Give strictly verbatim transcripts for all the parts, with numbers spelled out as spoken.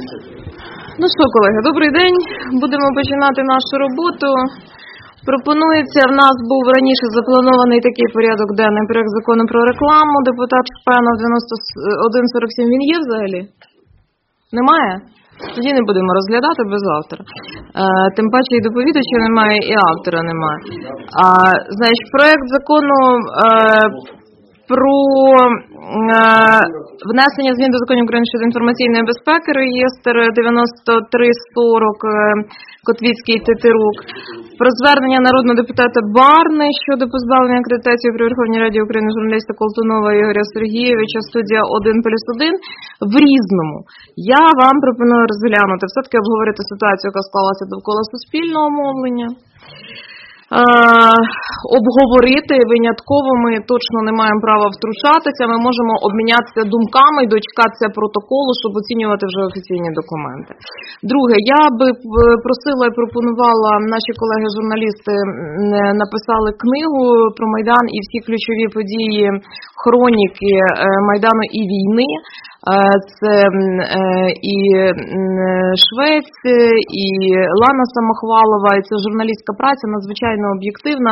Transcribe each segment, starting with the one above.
Ну що, колеги, добрий день. Будемо починати нашу роботу. Пропонується, в нас був раніше запланований такий порядок денний, проект закону про рекламу. Депутат Шпенов дев'яносто один сорок сім, він є взагалі? Немає? Тоді не будемо розглядати без автора. Е, тим паче і доповідача немає, і автора немає. А, значить, проект закону е, про е, внесення змін до законів України щодо інформаційної безпеки, реєстр дев'яносто три сорок, е, Котвіцький, Тетерук. Про звернення народного депутата Барни щодо позбавлення акредитації при Верховній Раді України журналіста Колтунова Ігоря Сергійовича, студія один плюс один, в різному. Я вам пропоную розглянути, все-таки обговорити ситуацію, яка склалася довкола суспільного мовлення. Е, обговорити винятково, ми точно не маємо права втручатися, ми можемо обмінятися думками і дочекатися протоколу, щоб оцінювати вже офіційні документи. Друге, я би просила і пропонувала, наші колеги-журналісти написали книгу про Майдан і всі ключові події, хроніки Майдану і війни. Це і Швець, і Лана Самохвалова, і це журналістська праця, надзвичайно об'єктивна.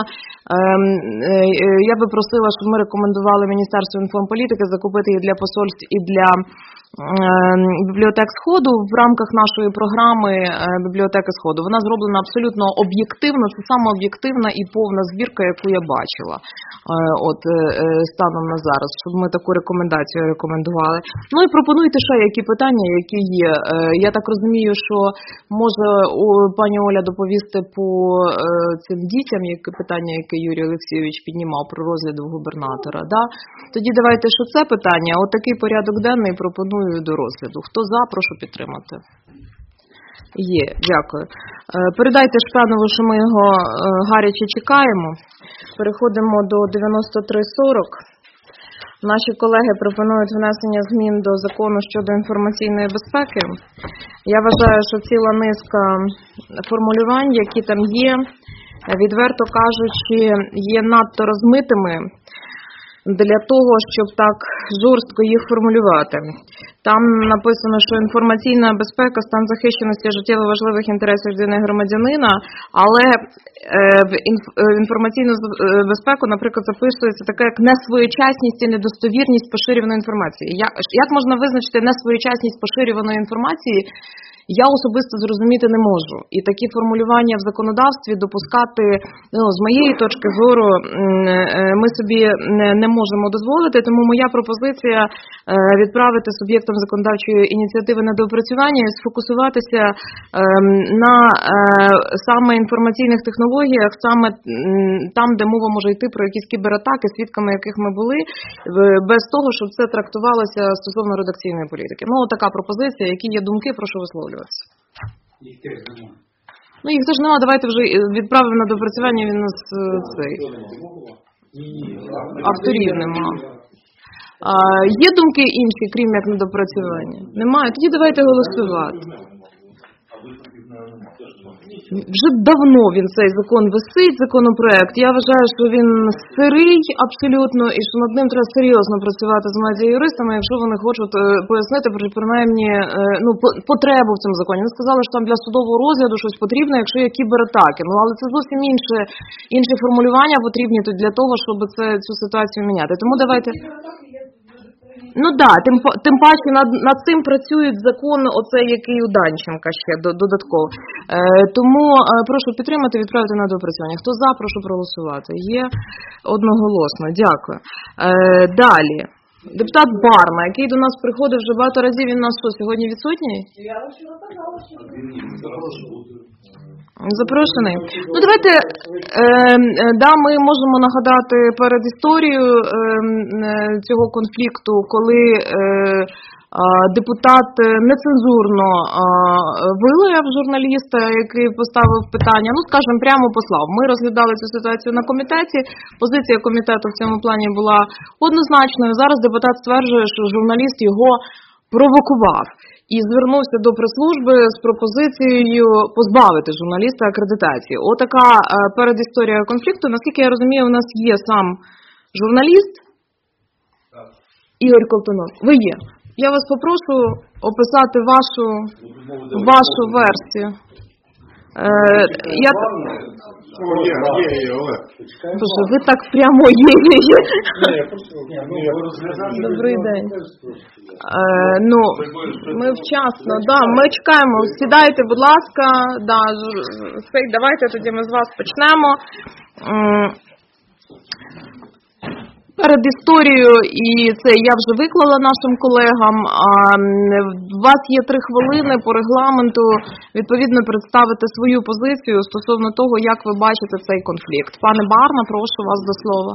Я би просила, щоб ми рекомендували Міністерству інформполітики закупити її для посольств і для бібліотек Сходу в рамках нашої програми бібліотеки Сходу. Вона зроблена абсолютно об'єктивно, це саме об'єктивна і повна збірка, яку я бачила от станом на зараз, щоб ми таку рекомендацію рекомендували. Ну і пропонуйте ще які питання, які є. Я так розумію, що може пані Оля доповісти по цим дітям, які питання, яке Юрій Олексійович піднімав про розгляд губернатора. Да? Тоді давайте, що це питання, от такий порядок денний пропоную до розгляду. Хто за, прошу підтримати. Є, дякую. Передайте Шпенову, що ми його гаряче чекаємо. Переходимо до дев'яносто три сорок. Наші колеги пропонують внесення змін до закону щодо інформаційної безпеки. Я вважаю, що ціла низка формулювань, які там є, відверто кажучи, є надто розмитими для того, щоб так жорстко їх формулювати. Там написано, що інформаційна безпека, стан захищеності життєво важливих інтересів людини громадянина, але в інформаційну безпеку, наприклад, записується таке, як несвоєчасність і недостовірність поширюваної інформації. Як можна визначити несвоєчасність поширюваної інформації, я особисто зрозуміти не можу. І такі формулювання в законодавстві допускати, ну, з моєї точки зору, ми собі не можемо дозволити. Тому моя пропозиція відправити суб'єктам законодавчої ініціативи на доопрацювання і сфокусуватися на саме інформаційних технологіях, саме там, де мова може йти про якісь кібератаки, свідками яких ми були, без того, щоб це трактувалося стосовно редакційної політики. Ну, така пропозиція, які є думки, прошу висловлювати. Їх теж немає. Ну, їх теж немає, давайте вже відправимо на допрацювання, він у нас цей. Авторів нема. А, є думки інші, крім як на допрацювання? Немає? Тоді давайте голосувати. Вже давно він, цей закон, висить, законопроект. Я вважаю, що він сирий абсолютно, і що над ним треба серйозно працювати з медіа-юристами, якщо вони хочуть пояснити, принаймні, ну, потребу в цьому законі. Вони сказали, що там для судового розгляду щось потрібно, якщо є кібератаки. Ну, але це зовсім інше, інші формулювання потрібні тут для того, щоб це, цю ситуацію міняти. Тому давайте... Ну так, да, тим, тим паче над, над цим працюють закон, оцей, який у Данченка ще додатково. Е, тому е, прошу підтримати, відправити на доопрацювання. Хто за, прошу проголосувати. Є одноголосно. Дякую. Е, далі. Депутат Барна, який до нас приходив вже багато разів, він у нас що, сьогодні відсутній? Я вчора казала, що запрошений. Ну, давайте, е, да, ми можемо нагадати перед історією е, цього конфлікту, коли е, депутат нецензурно е, вилаяв журналіста, який поставив питання, ну, скажімо, прямо послав. Ми розглядали цю ситуацію на комітеті, позиція комітету в цьому плані була однозначною. Зараз депутат стверджує, що журналіст його провокував. І звернувся до прес-служби з пропозицією позбавити журналіста акредитації. Отака е, передісторія конфлікту. Наскільки я розумію, у нас є сам журналіст Ігор Колтунов. Ви є. Я вас попрошу описати вашу, вашу версію. Е, я... О, є, є, є, Олег. Боже, ви так прямо є. Добрий день. Е, ну, ми вчасно, да, ми чекаємо. Сідайте, будь ласка. Да, давайте тоді ми з вас почнемо. Перед історією, і це я вже виклала нашим колегам, у вас є три хвилини по регламенту відповідно представити свою позицію стосовно того, як ви бачите цей конфлікт. Пане Барна, прошу вас до слова.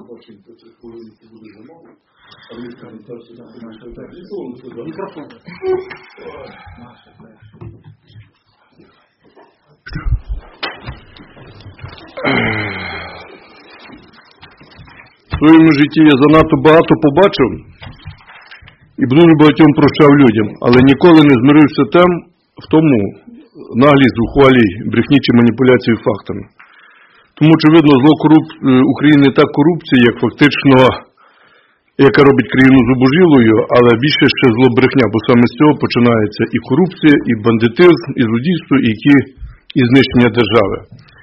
В своєму житті я занадто багато побачив і дуже багатьом прощав людям, але ніколи не змирився тем, в тому наглій, зухвалій брехні чи маніпуляції фактами. Тому, очевидно, зло коруп... України не та корупція, як фактично, яка робить країну зубожілою, але більше ще зло брехня, бо саме з цього починається і корупція, і бандитизм, і злодійство, і, які... і знищення держави.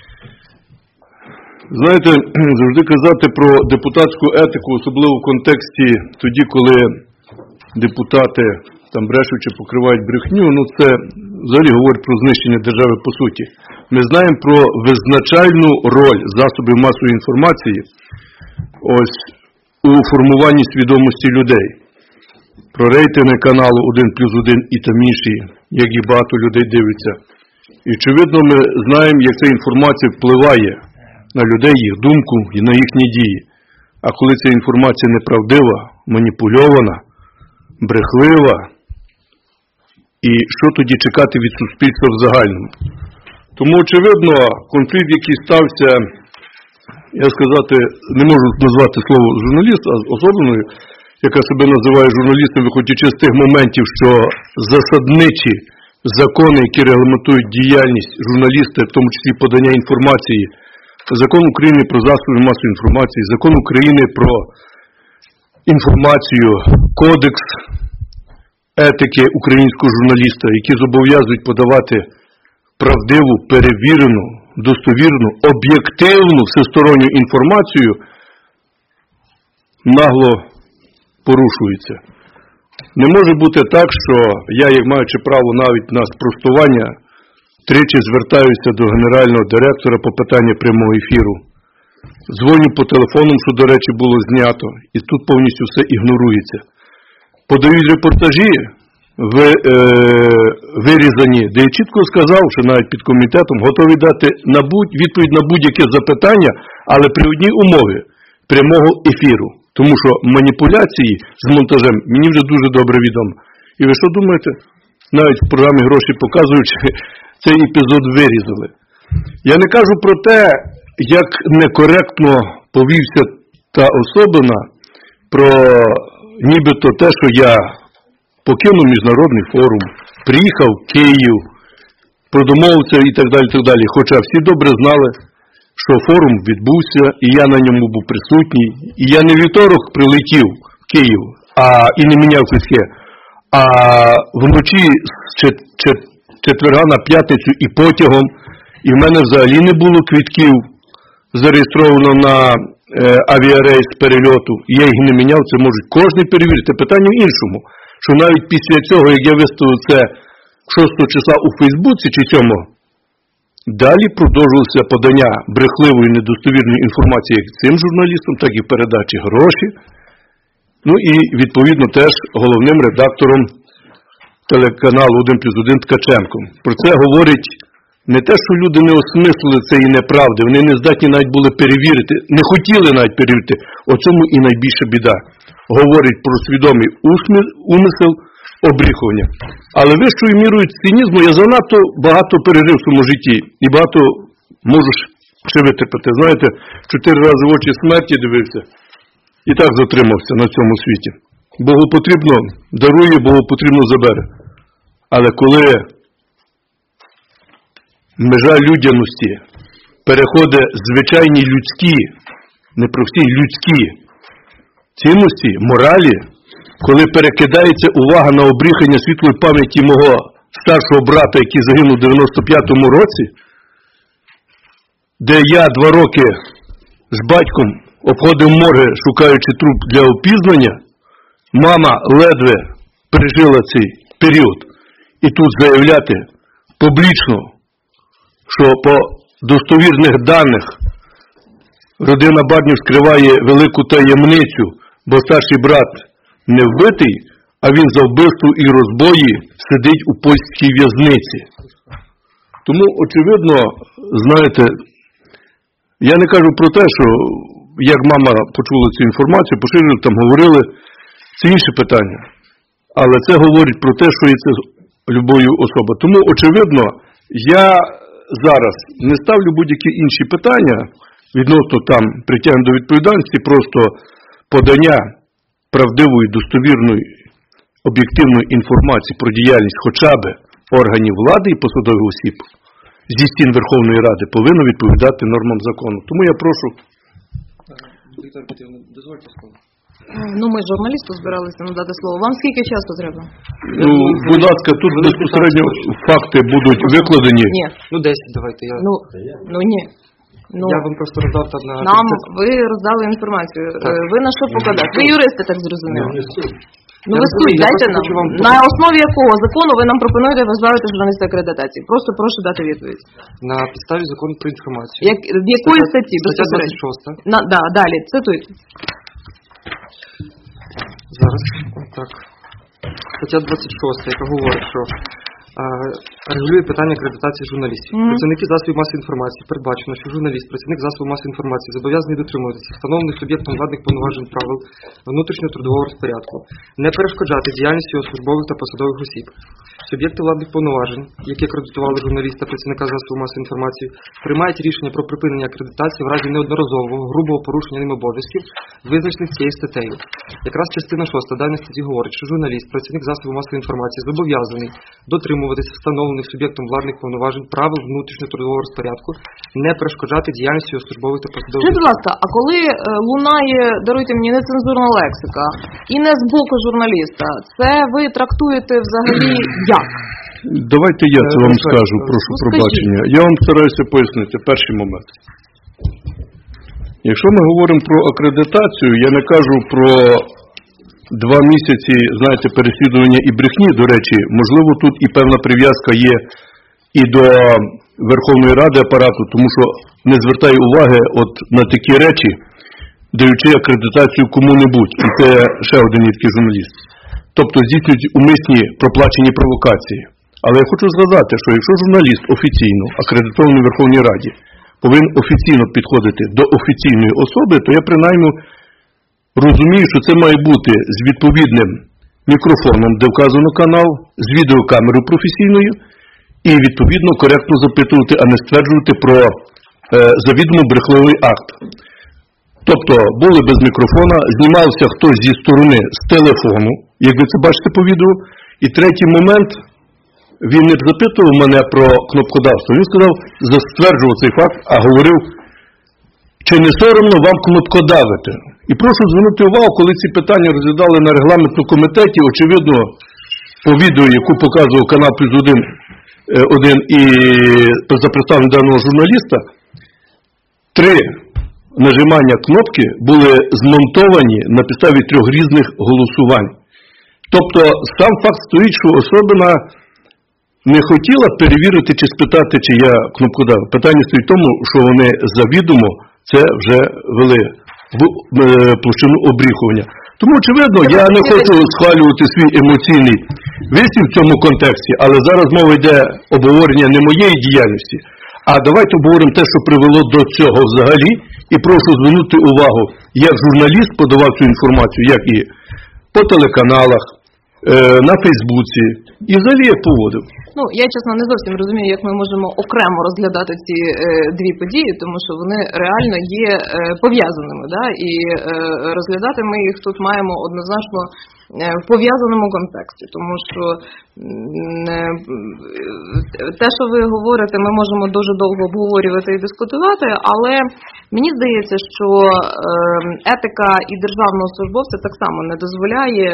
Знаєте, завжди казати про депутатську етику, особливо в контексті тоді, коли депутати там брешучи покривають брехню, ну це взагалі говорить про знищення держави по суті. Ми знаємо про визначальну роль засобів масової інформації ось у формуванні свідомості людей. Про рейтинги каналу один плюс один і там інші, як і багато людей дивиться. І очевидно ми знаємо, як ця інформація впливає на людей, їх думку і на їхні дії. А коли ця інформація неправдива, маніпульована, брехлива, і що тоді чекати від суспільства в загальному? Тому, очевидно, конфлікт, який стався, я сказати, не можу назвати слово журналіст, а особливою, яка себе називає журналістом, виходячи з тих моментів, що засадничі закони, які регламентують діяльність журналіста, в тому числі подання інформації, Закон України про засоби масової інформації, Закон України про інформацію, Кодекс етики українського журналіста, які зобов'язують подавати правдиву, перевірену, достовірну, об'єктивну, всесторонню інформацію, нагло порушується. Не може бути так, що я, як маючи право навіть на спростування, тричі звертаюся до генерального директора по питанню прямого ефіру. Дзвоню по телефону, що, до речі, було знято, і тут повністю все ігнорується. Подають репортажі, ви, е, вирізані, де я чітко сказав, що навіть під комітетом готові дати на будь, відповідь на будь-яке запитання, але при одній умові – прямого ефіру. Тому що маніпуляції з монтажем мені вже дуже добре відомо. І ви що думаєте? Навіть в програмі «Гроші» показують, цей епізод вирізали. Я не кажу про те, як некоректно повівся та особина, про нібито те, що я покинув міжнародний форум, приїхав в Київ, продомовився і так далі, так далі. Хоча всі добре знали, що форум відбувся, і я на ньому був присутній. І я не вівторок прилетів в Київ, а і не міняв квитки, а вночі з четверга на п'ятницю і потягом, і в мене взагалі не було квитків зареєстровано на е, авіарейс перельоту, і я їх не міняв, це можуть кожен перевірити. Питання в іншому, що навіть після цього, як я виставив це шостого числа у Фейсбуці чи сьомого, далі продовжувалося подання брехливої недостовірної інформації як цим журналістам, так і в передачі «Гроші», ну і відповідно теж головним редактором телеканалу один плюс один Ткаченком. Про це говорить не те, що люди не осмислили цієї неправди, вони не здатні навіть були перевірити, не хотіли навіть перевірити. О цьому і найбільша біда. Говорить про свідомий умисел обріхування. Але вищою мірою цинізму я занадто багато пережив в своєму житті і багато можу ще витерпіти. Знаєте, чотири рази в очі смерті дивився і так затримався на цьому світі. Богу потрібно дарує, Богу потрібно забере. Але коли межа людяності переходить звичайні людські, не прості, людські цінності, моралі, коли перекидається увага на обріхання світлої пам'яті мого старшого брата, який загинув у дев'яносто п'ятому році, де я два роки з батьком обходив морги, шукаючи труп для опізнання, мама ледве пережила цей період. І тут заявляти публічно, що по достовірних даних родина Барднів скриває велику таємницю, бо старший брат не вбитий, а він за вбивство і розбої сидить у польській в'язниці. Тому, очевидно, знаєте, я не кажу про те, що як мама почула цю інформацію, поширили, там говорили, це інше питання. Але це говорить про те, що є це любою особою. Тому, очевидно, я зараз не ставлю будь-які інші питання відносно там притягнення до відповідальності, просто подання правдивої, достовірної, об'єктивної інформації про діяльність хоча б органів влади і посадових осіб зі стін Верховної Ради повинно відповідати нормам закону. Тому я прошу... Віктор Петрівна, дозвольте слово. Ну, ми журналісту збиралися надати слово. Вам скільки часу треба? Ну, будь ласка, тут безпосередньо факти будуть викладені. Ні. Ну, десять давайте. Я, Ну, ну ні. Ну, я вам просто роздав там на... нам ви роздали інформацію. Так. Е, Ви на що покладаєте? Ви юристи, так зрозуміли. Ну, Я ви розумію, суть я дайте просто нам. хочу вам На основі якого закону ви нам пропонуєте позбавити журналіста акредитації? Просто прошу дати відповідь. На підставі закону про інформацію. Як, в якої статті? Стаття Безпосередньо. двадцять шоста. На, да, далі, цитуйте. Зараз. Так. Стаття двадцять шоста, яка говорить, що а, регулює питання акредитації журналістів. Мгм. Працівники засобів масової інформації передбачено, що журналіст, працівник засобів масової інформації зобов'язаний дотримуватися встановлених суб'єктом владних повноважень правил внутрішнього трудового розпорядку, не перешкоджати діяльності його службових та посадових осіб. Суб'єкти владних повноважень, які акредитували журналіста, працівника засобів масової інформації, приймають рішення про припинення акредитації в разі неодноразового, грубого порушення ним обов'язків, визначених цією статтею. Якраз частина шоста даної статті говорить, що журналіст, працівник засобів масової інформації зобов'язаний дотримуватися встановлених суб'єктом владних повноважень правил внутрішнього трудового розпорядку, не перешкоджати діяльності його службових та посадових Скажіть, будь ласка, а коли е, лунає, даруйте мені, нецензурна лексика, і не з боку журналіста, це ви трактуєте взагалі як? Давайте я це Е, вам ну, скажу, так, прошу ну, пробачення. Я вам стараюся пояснити перший момент. Якщо ми говоримо про акредитацію, я не кажу про два місяці, знаєте, переслідування і брехні, до речі, можливо, тут і певна прив'язка є і до Верховної Ради апарату, тому що не звертаю уваги от на такі речі, даючи акредитацію кому-небудь, і це ще один такий журналіст. Тобто здійснюють умисні проплачені провокації. Але я хочу згадати, що якщо журналіст офіційно акредитований в Верховній Раді повинен офіційно підходити до офіційної особи, то я принаймні розумію, що це має бути з відповідним мікрофоном, де вказано канал, з відеокамерою професійною і відповідно коректно запитувати, а не стверджувати про е, завідомо брехливий акт. Тобто були без мікрофона, знімався хтось зі сторони з телефону, як ви це бачите по відео. І третій момент, він не запитував мене про кнопкодавство, він сказав, застверджував цей факт, а говорив, чи не соромно вам кнопкодавити. І прошу звернути увагу, коли ці питання розглядали на регламентному комітеті, очевидно, по відео, яку показував канал плюс один, один і за представлення даного журналіста, три нажимання кнопки були змонтовані на підставі трьох різних голосувань. Тобто сам факт стоїть, що особина не хотіла перевірити чи спитати, чи я кнопкодав. Питання стоїть в тому, що вони завідомо це вже вели в площину обріхування. Тому, очевидно, я не хочу схвалювати свій емоційний вислів в цьому контексті, але зараз мова йде обговорення не моєї діяльності, а давайте обговоримо те, що привело до цього взагалі, і прошу звернути увагу, як журналіст подавав цю інформацію, як і по телеканалах, на Фейсбуці, і взагалі як поводив. Ну, я, чесно, не зовсім розумію, як ми можемо окремо розглядати ці е, дві події, тому що вони реально є е, пов'язаними, да? І е, розглядати ми їх тут маємо однозначно в пов'язаному контексті, тому що те, що ви говорите, ми можемо дуже довго обговорювати і дискутувати, але мені здається, що етика і державного службовця так само не дозволяє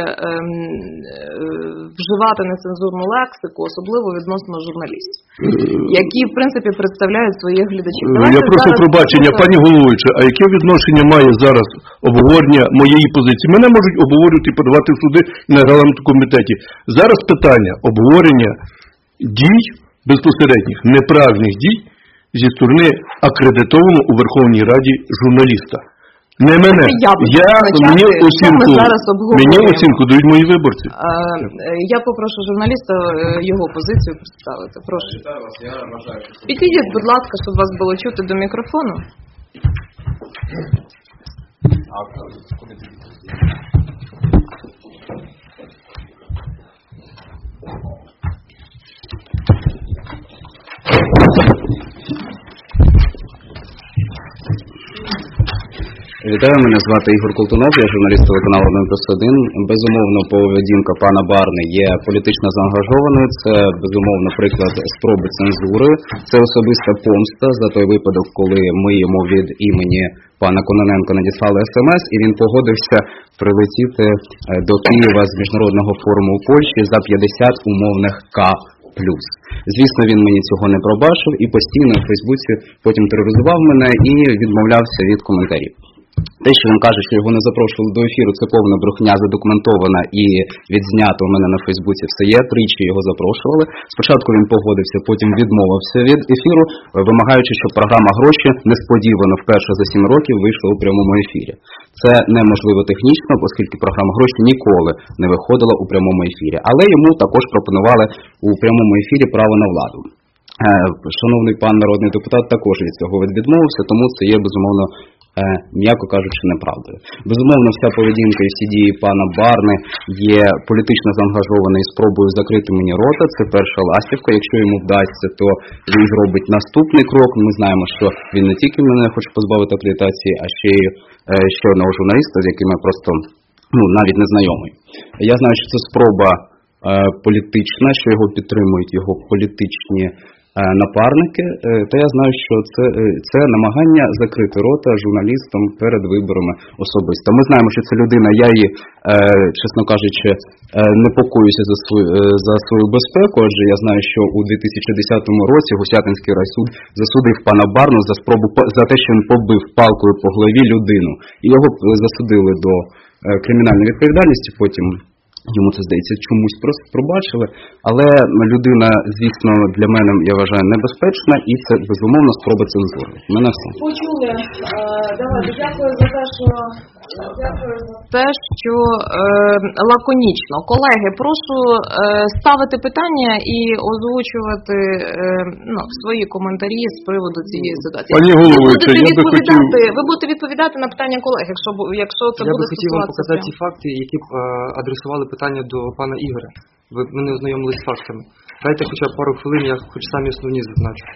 вживати нецензурну лексику, особливо відносно журналістів, які, в принципі, представляють своїх глядачів. Я прошу пробачення, пані головуюча, а яке відношення має зараз обговорення моєї позиції? Мене можуть обговорювати і подавати в суди на регламентному комітеті. Зараз питання обговорення дій безпосередніх, неправильних дій зі сторони акредитованого у Верховній Раді журналіста. Не мене. Я, я мені оцінку, мені оцінку дають мої виборці. А, я попрошу журналіста його позицію представити. Прошу. Підійдіть, будь ласка, щоб вас було чути до мікрофону. Вітаю, мене звати Ігор Колтунов, я журналіст телеканалу один плюс один. Безумовно, поведінка пана Барни є політично заангажованою, це, безумовно, приклад спроби цензури, це особиста помста за той випадок, коли ми йому від імені пана Кононенка надіслали смс, і він погодився прилетіти до Києва з міжнародного форуму в Польщі за п'ятдесят умовних К плюс. Звісно, він мені цього не пробачив і постійно в Фейсбуці потім тероризував мене і відмовлявся від коментарів. Те, що він каже, що його не запрошували до ефіру, це повна брехня, задокументована і відзнята у мене на Фейсбуці. Все є, тричі його запрошували. Спочатку він погодився, потім відмовився від ефіру, вимагаючи, щоб програма «Гроші» несподівано вперше за сім років вийшла у прямому ефірі. Це неможливо технічно, оскільки програма «Гроші» ніколи не виходила у прямому ефірі. Але йому також пропонували у прямому ефірі право на владу. Шановний пан народний депутат також від цього відмовився, тому це є, безумовно, м'яко кажучи, неправдою. Безумовно, вся поведінка і всі дії пана Барни є політично заангажованою спробою закрити мені рота. Це перша ластівка. Якщо йому вдасться, то він зробить наступний крок. Ми знаємо, що він не тільки мене хоче позбавити акредитації, а ще й ще одного журналіста, з яким я просто ну, навіть не знайомий. Я знаю, що це спроба е, політична, що його підтримують його політичні напарники, та я знаю, що це, це намагання закрити рота журналістам перед виборами особисто. Ми знаємо, що це людина, я її, чесно кажучи, непокоюся за свою, за свою безпеку, адже я знаю, що у дві тисячі десятому році Гусятинський райсуд засудив пана Барну за спробу, за те, що він побив палкою по голові людину. І його засудили до кримінальної відповідальності, потім йому це, здається, чомусь просто пробачили, але людина, звісно, для мене, я вважаю, небезпечна, і це, безумовно, спроба цензури. У мене все. Почули. Давайте, дякую за те, що, дякую за те, що е, лаконічно. Колеги, прошу е, ставити питання і озвучувати е, ну, свої коментарі з приводу цієї ситуації. Пані головуюча, я би хотів... Ви будете відповідати на питання колег, якщо, якщо це я буде би хотів вам показати прямо. ті факти, які б е, адресували питання до пана Ігоря. Ви мене ознайомились з фактами. Дайте хоча б пару хвилин, я хоч самі основні зазначу.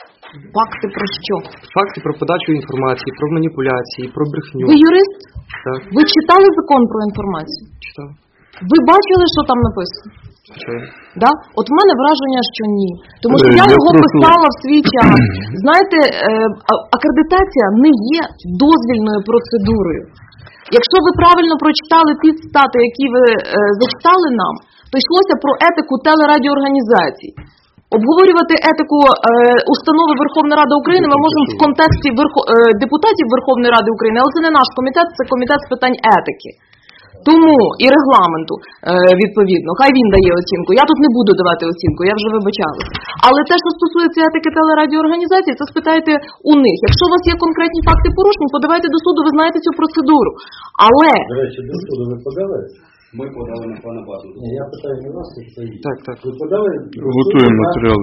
Факти про що? Факти про подачу інформації, про маніпуляції, про брехню. Ви юрист? Так. Ви читали закон про інформацію? Читав. Ви бачили, що там написано? Звичайно. Да? От в мене враження, що ні. Тому що Е, я я його просто- писала в свій час. Знаєте, е, а- акредитація не є дозвільною процедурою. Якщо ви правильно прочитали ті цитати, які ви е, зачитали нам, то йшлося про етику телерадіоорганізацій. Обговорювати етику е, установи Верховної Ради України ми можемо в контексті верхо, е, депутатів Верховної Ради України, але це не наш комітет, це комітет з питань етики. Тому і регламенту, е, відповідно, хай він дає оцінку. Я тут не буду давати оцінку, я вже вибачалася. Але те, що стосується етики телерадіоорганізації, це спитайте у них. Якщо у вас є конкретні факти порушень, подавайте до суду, ви знаєте цю процедуру. Але... До речі, до суду ви подали? Ми подали на пана Барну. Ні, я питаю не вас, а свої. Так, так. Ви подали? Готуємо матеріали.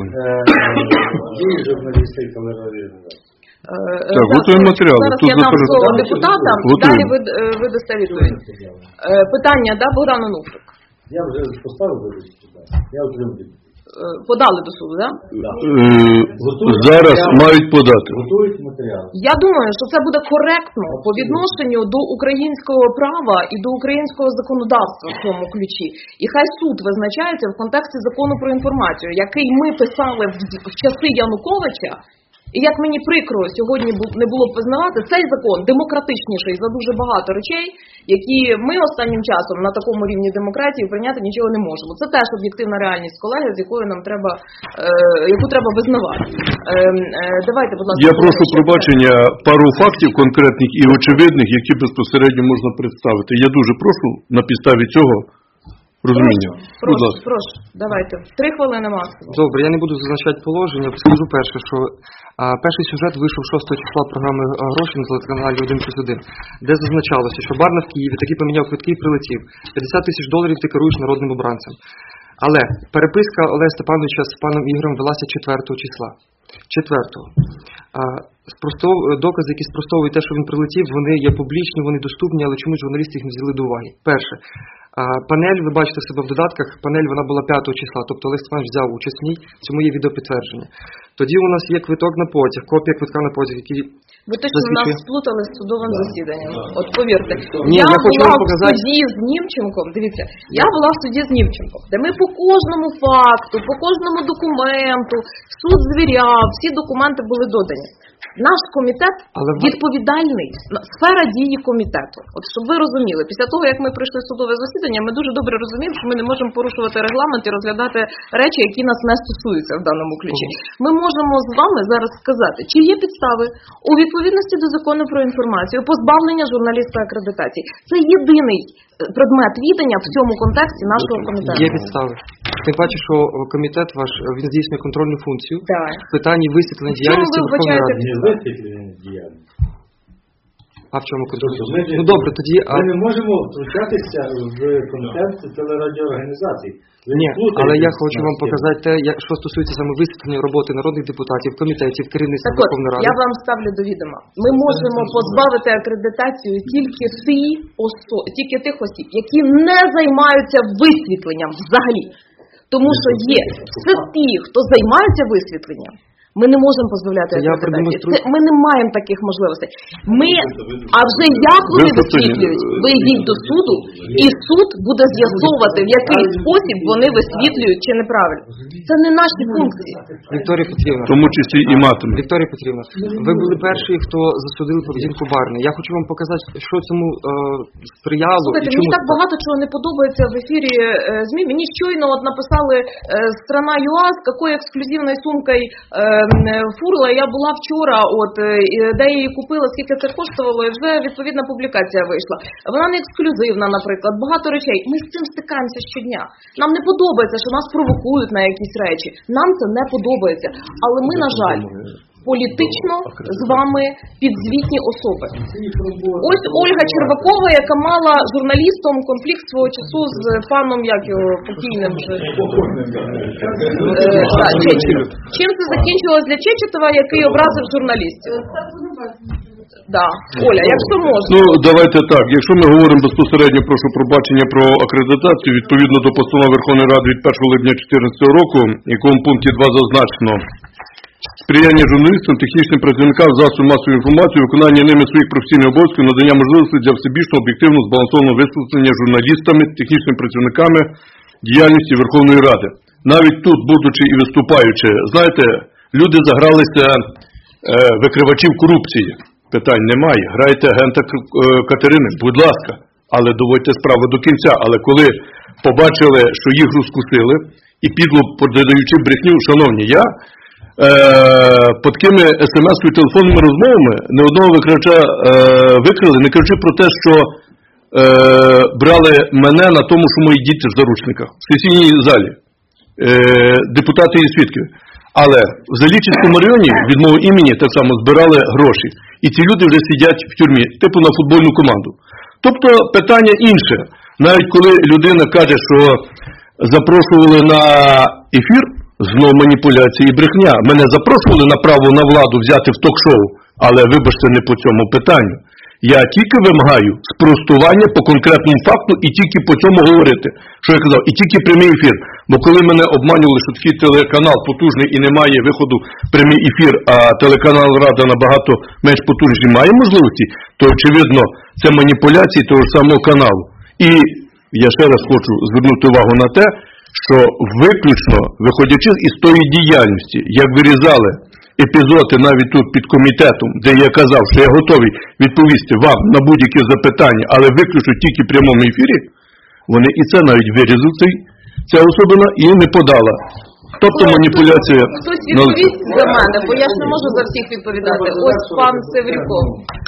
Дії журналісти і телерадіоорганізації. Так, готуємо матеріали. Зараз Тут я дам запер- слово депутатам, і Готуємо. далі ви, е, ви дасте відповідь. Е, Питання, да, Богдан Онуфрик? Я вже поставив вирішити. Я отримав відповідь. подали до суду, так? Да. Е, зараз мають подати. Готують матеріал. Я думаю, що це буде коректно по відношенню до українського права і до українського законодавства в цьому ключі. І хай суд визначається в контексті закону про інформацію, який ми писали в, в часи Януковича. І як мені прикро сьогодні не було б визнавати, цей закон демократичніший за дуже багато речей, які ми останнім часом на такому рівні демократії прийняти нічого не можемо. Це теж об'єктивна реальність, колеги, з якою нам треба, е, яку треба визнавати. Е, е, давайте, будь ласка. Я прошу пробачення пару фактів конкретних і очевидних, які безпосередньо можна представити. Я дуже прошу на підставі цього розуміння. Прошу, прошу, прошу, давайте. Три хвилини максимум. Добре, я не буду зазначати положення. Скажу перше, що а, перший сюжет вийшов шостого числа програми «Гроші» на телеканалі один плюс один, де зазначалося, що Барна в Києві таки поміняв квитки і прилетів. п'ятдесят тисяч доларів ти керуєш народним обранцем. Але переписка Олега Степановича з паном Ігорем велася четвертого числа. четвертого. А, спростов... Докази, які спростовують те, що він прилетів, вони є публічні, вони доступні, але чомусь журналісти їх не взяли до уваги. Перше. А, панель, ви бачите себе в додатках, панель вона була п'ятого числа, тобто Олег Степанович взяв участь в ній, цьому є відеопідтвердження. Тоді у нас є квиток на потяг, копія квитка на потяг, який Ви точно нас сплутали з судовим засіданням. От повірте. Ні, я я хочу була вам в показати. суді з Німченком, дивіться, я була в суді з Німченком, де ми по кожному факту, по кожному документу, суд звіряв, всі документи були додані. Наш комітет Але ви- відповідальний, сфера дії комітету. От щоб ви розуміли, після того, як ми пройшли судове засідання, ми дуже добре розуміємо, що ми не можемо порушувати регламент і розглядати речі, які нас не стосуються в даному ключі. Ми можемо з вами зараз сказати, чи є підстави у відповідності до закону про інформацію позбавлення журналіста акредитації. Це єдиний предмет відання в цьому контексті нашого комітету. є підстави. Тим паче, що комітет ваш, він здійснює контрольну функцію Так. в питанні висвітлення В чому діяльності ви Верховної вбачаєте Ради. Не висвітлення діяльність. А в чому контрольна? Тобто ми не- Ну добре, тоді... А... Ми не можемо втручатися в контент телерадіоорганізацій. Ви Ні, плутаєте але я нас хочу вам всім. показати те, як- що стосується саме висвітлення роботи народних депутатів, комітетів, керівництва Так от, Верховної Ради. я вам ставлю до відома. Ми можемо позбавити акредитацію тільки ті осо... тільки тих осіб, які не займаються висвітленням взагалі. Тому що є все ті, хто займаються висвітленням. Ми не можемо позбавляти Це я акредитації. продемонструю. Це, ми не маємо таких можливостей. Ми, а вже як вони Висвітлення. висвітлюють, ви йдіть до суду, і суд буде з'ясовувати, в який спосіб вони висвітлюють чи неправильно. Це не наші функції. Вікторія Петрівна. В тому числі і матиме. Вікторія Петрівна, ви були перші, хто засудили поведінку Барни. Я хочу вам показати, що цьому е, сприяло. Слухайте, і мені чому... так багато чого не подобається в ефірі е, ЗМІ. Мені щойно от написали е, страна ЮА, з якою ексклюзивною сумкою е, фурла. Я була вчора, от е, де я її купила, скільки це коштувало, і вже відповідна публікація вийшла. Вона не ексклюзивна, наприклад, багато речей. Ми з цим стикаємося щодня. Нам не подобається, що нас провокують на якісь речі. Нам це не подобається. Але ми, на жаль, політично з вами підзвітні особи. Ось Ольга Червакова, яка мала журналістом конфлікт свого часу з паном, як його, покійним вже. Е, так, Чечетов. Чим це закінчилось для Чечетова, який образив журналістів? Да. Оля, якщо можна. Ну, давайте так. Якщо ми говоримо безпосередньо, прошу пробачення про акредитацію, відповідно до постанови Верховної Ради від першого липня дві тисячі чотирнадцятого року, в якому пункті два зазначено сприяння журналістам, технічним працівникам засобів масової інформації, виконання ними своїх професійних обов'язків, надання можливості для всебічного, об'єктивного, збалансованого висвітлення журналістами, технічними працівниками діяльності Верховної Ради. Навіть тут, будучи і виступаючи, знаєте, люди загралися е, викривачів корупції. Питань немає. Грайте агента е, Катерини, будь ласка, але доводьте справу до кінця. Але коли побачили, що їх розкусили, і підло подаючи брехню, шановні, я е, по такими смс-кою і телефонними розмовами не одного викривача е, викрили, не кажучи про те, що е, брали мене на тому, що мої діти в заручниках в сесійній залі, е, депутати і свідки. Але в Залічівському районі від мого імені так само збирали гроші. І ці люди вже сидять в тюрмі, типу на футбольну команду. Тобто питання інше. Навіть коли людина каже, що запрошували на ефір, знову маніпуляції і брехня. Мене запрошували на право на владу взяти в ток-шоу, але, вибачте, не по цьому питанню. Я тільки вимагаю спростування по конкретному факту і тільки по цьому говорити. Що я казав? І тільки прямий ефір. Бо коли мене обманювали, що такий телеканал потужний і немає виходу в прямий ефір, а телеканал Рада набагато менш потужний має можливості, то очевидно це маніпуляції того ж самого каналу. І я ще раз хочу звернути увагу на те, що виключно, виходячи із тої діяльності, як вирізали епізоди навіть тут під комітетом, де я казав, що я готовий відповісти вам на будь-які запитання, але виключно тільки в прямому ефірі, вони і це навіть вирізали, цей, ця особина, і не подала. Тобто маніпуляція... Хтось відповість за мене, бо я ж не можу за всіх відповідати. Ось пан Севрюков.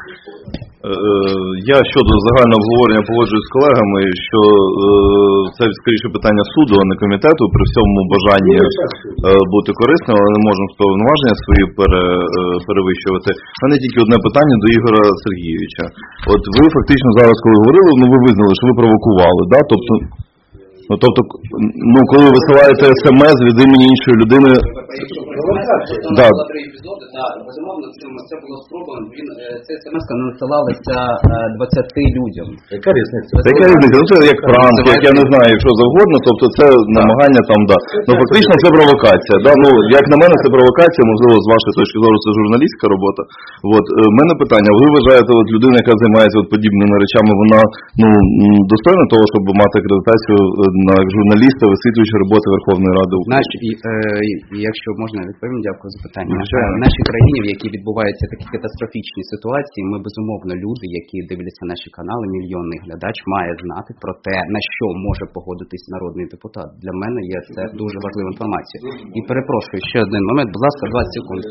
Я щодо загального обговорення погоджуюсь з колегами, що це скоріше питання суду, а не комітету, при всьому бажанні бути корисним, але не можемо повноваження свої пере, перевищувати. У мене тільки одне питання до Ігоря Сергійовича. От ви фактично зараз, коли говорили, ну ви визнали, що ви провокували, да? Тобто, ну, тобто, ну, коли ви висилаєте смс від імені іншої людини... Да. Три епізоди, так, безумовно, це було спробовано. Він, ця смс-ка надсилалася двадцяти людям. Яка різниця? Яка різниця? Ну, це як пранк, як я не знаю, якщо завгодно, тобто це намагання там, да. Ну, фактично це провокація, да. Ну, як на мене, це провокація, можливо, з вашої точки зору, це журналістська робота. От, у мене питання, ви вважаєте, от людина, яка займається от подібними речами, вона, ну, достойна того, щоб мати акредитацію на журналіста, висвітлюючи роботи Верховної Ради України? Наш, і, е, якщо можна відповім, дякую за питання. В нашій країні, в якій відбуваються такі катастрофічні ситуації, ми, безумовно, люди, які дивляться наші канали, мільйонний глядач має знати про те, на що може погодитись народний депутат. Для мене є це дуже важлива інформація. І перепрошую, ще один момент, будь ласка, двадцять секунд.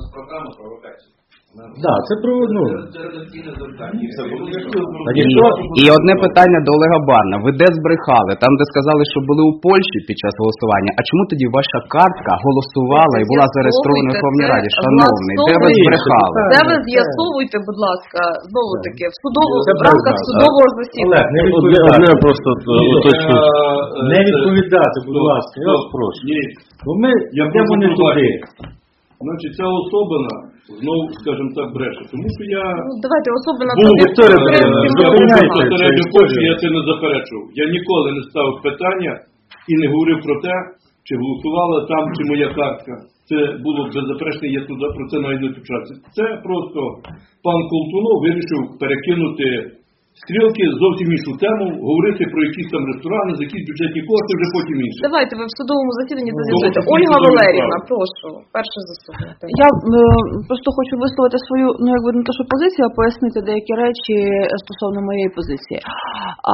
Да, це про, ну... І, і одне питання до Олега Барна. Ви де збрехали? Там, де сказали, що були у Польщі під час голосування. А чому тоді ваша картка голосувала і була зареєстрована в Верховній Раді? Шановний, де ви збрехали? Це ви з'ясовуйте, будь ласка, знову таки, в судову, в рамках судового засідання. Олег, не відповідати. Одне просто уточню. Не відповідати, будь ласка, я вас прошу. Бо ми йдемо не туди. Значить, ця особина знову, скажімо так, бреше. Тому що я... Ну, давайте, особливо був тоді, Вікторія в Петрівна, принципі, зупиняйте. можна. Попередньо Польщі я це не заперечував. Я ніколи не ставив питання і не говорив про те, чи голосувала там, чи моя картка. Це було беззаперечно, я туди про це навіть не почався. Це просто пан Колтунов вирішив перекинути стрілки зовсім іншу тему, говорити про якісь там ресторани, за якісь бюджетні кошти, вже потім інше. Давайте ви в судовому засіданні це Ну, з'ясуєте. ну, Ольга судові Валеріївна, справи. прошу, перша заступник. Я е, просто хочу висловити свою, ну якби не те, що позицію, а пояснити деякі речі стосовно моєї позиції. А,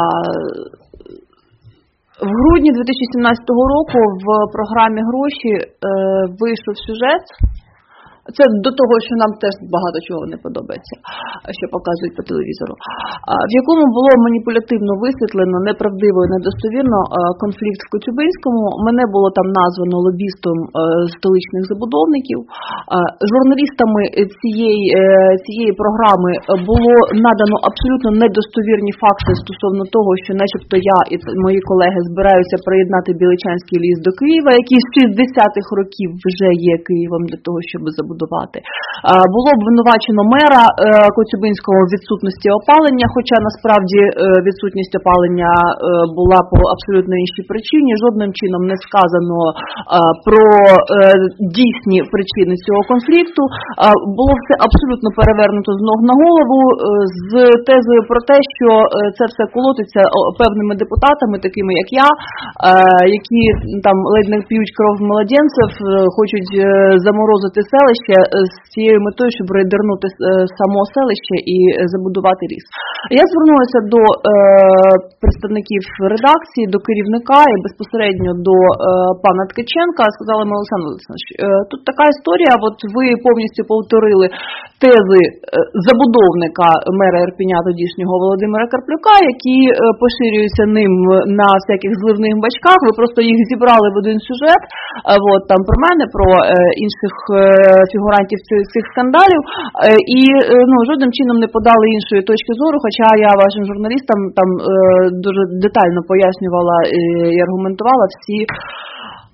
в грудні дві тисячі сімнадцятого року в програмі «Гроші» е, вийшов сюжет. Це до того, що нам теж багато чого не подобається, що показують по телевізору, в якому було маніпулятивно висвітлено, неправдиво і недостовірно конфлікт в Коцюбинському. Мене було там названо лобістом столичних забудовників. Журналістами цієї, цієї програми було надано абсолютно недостовірні факти стосовно того, що начебто я і мої колеги збираються приєднати Біличанський ліс до Києва, який з шістдесятих років вже є Києвом для того, щоб забудувати. Було обвинувачено мера Коцюбинського в відсутності опалення, хоча насправді відсутність опалення була по абсолютно іншій причині. Жодним чином не сказано про дійсні причини цього конфлікту. Було все абсолютно перевернуто з ног на голову з тезою про те, що це все колотиться певними депутатами, такими як я, які там ледь не п'ють кров младенців, хочуть заморозити селище з цією метою, щоб рейдернути само селище і забудувати ліс. Я звернулася до е, представників редакції, до керівника і безпосередньо до е, пана Ткаченка. Сказала мені: Олександр Олександрович, е, тут така історія, от ви повністю повторили тези е, забудовника мера Ірпеня тодішнього Володимира Карплюка, які е, поширюються ним на всяких зливних бачках. Ви просто їх зібрали в один сюжет, е, от, там про мене, про е, інших е, фігурантів цих, цих скандалів, е, і е, ну, жодним чином не подали іншої точки зору, хоча я вашим журналістам там е, дуже детально пояснювала е, і аргументувала всі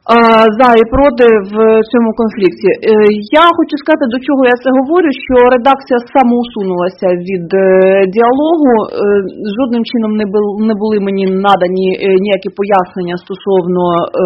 за і проти в цьому конфлікті. Я хочу сказати, до чого я це говорю, що редакція самоусунулася від діалогу, жодним чином не були мені надані ніякі пояснення стосовно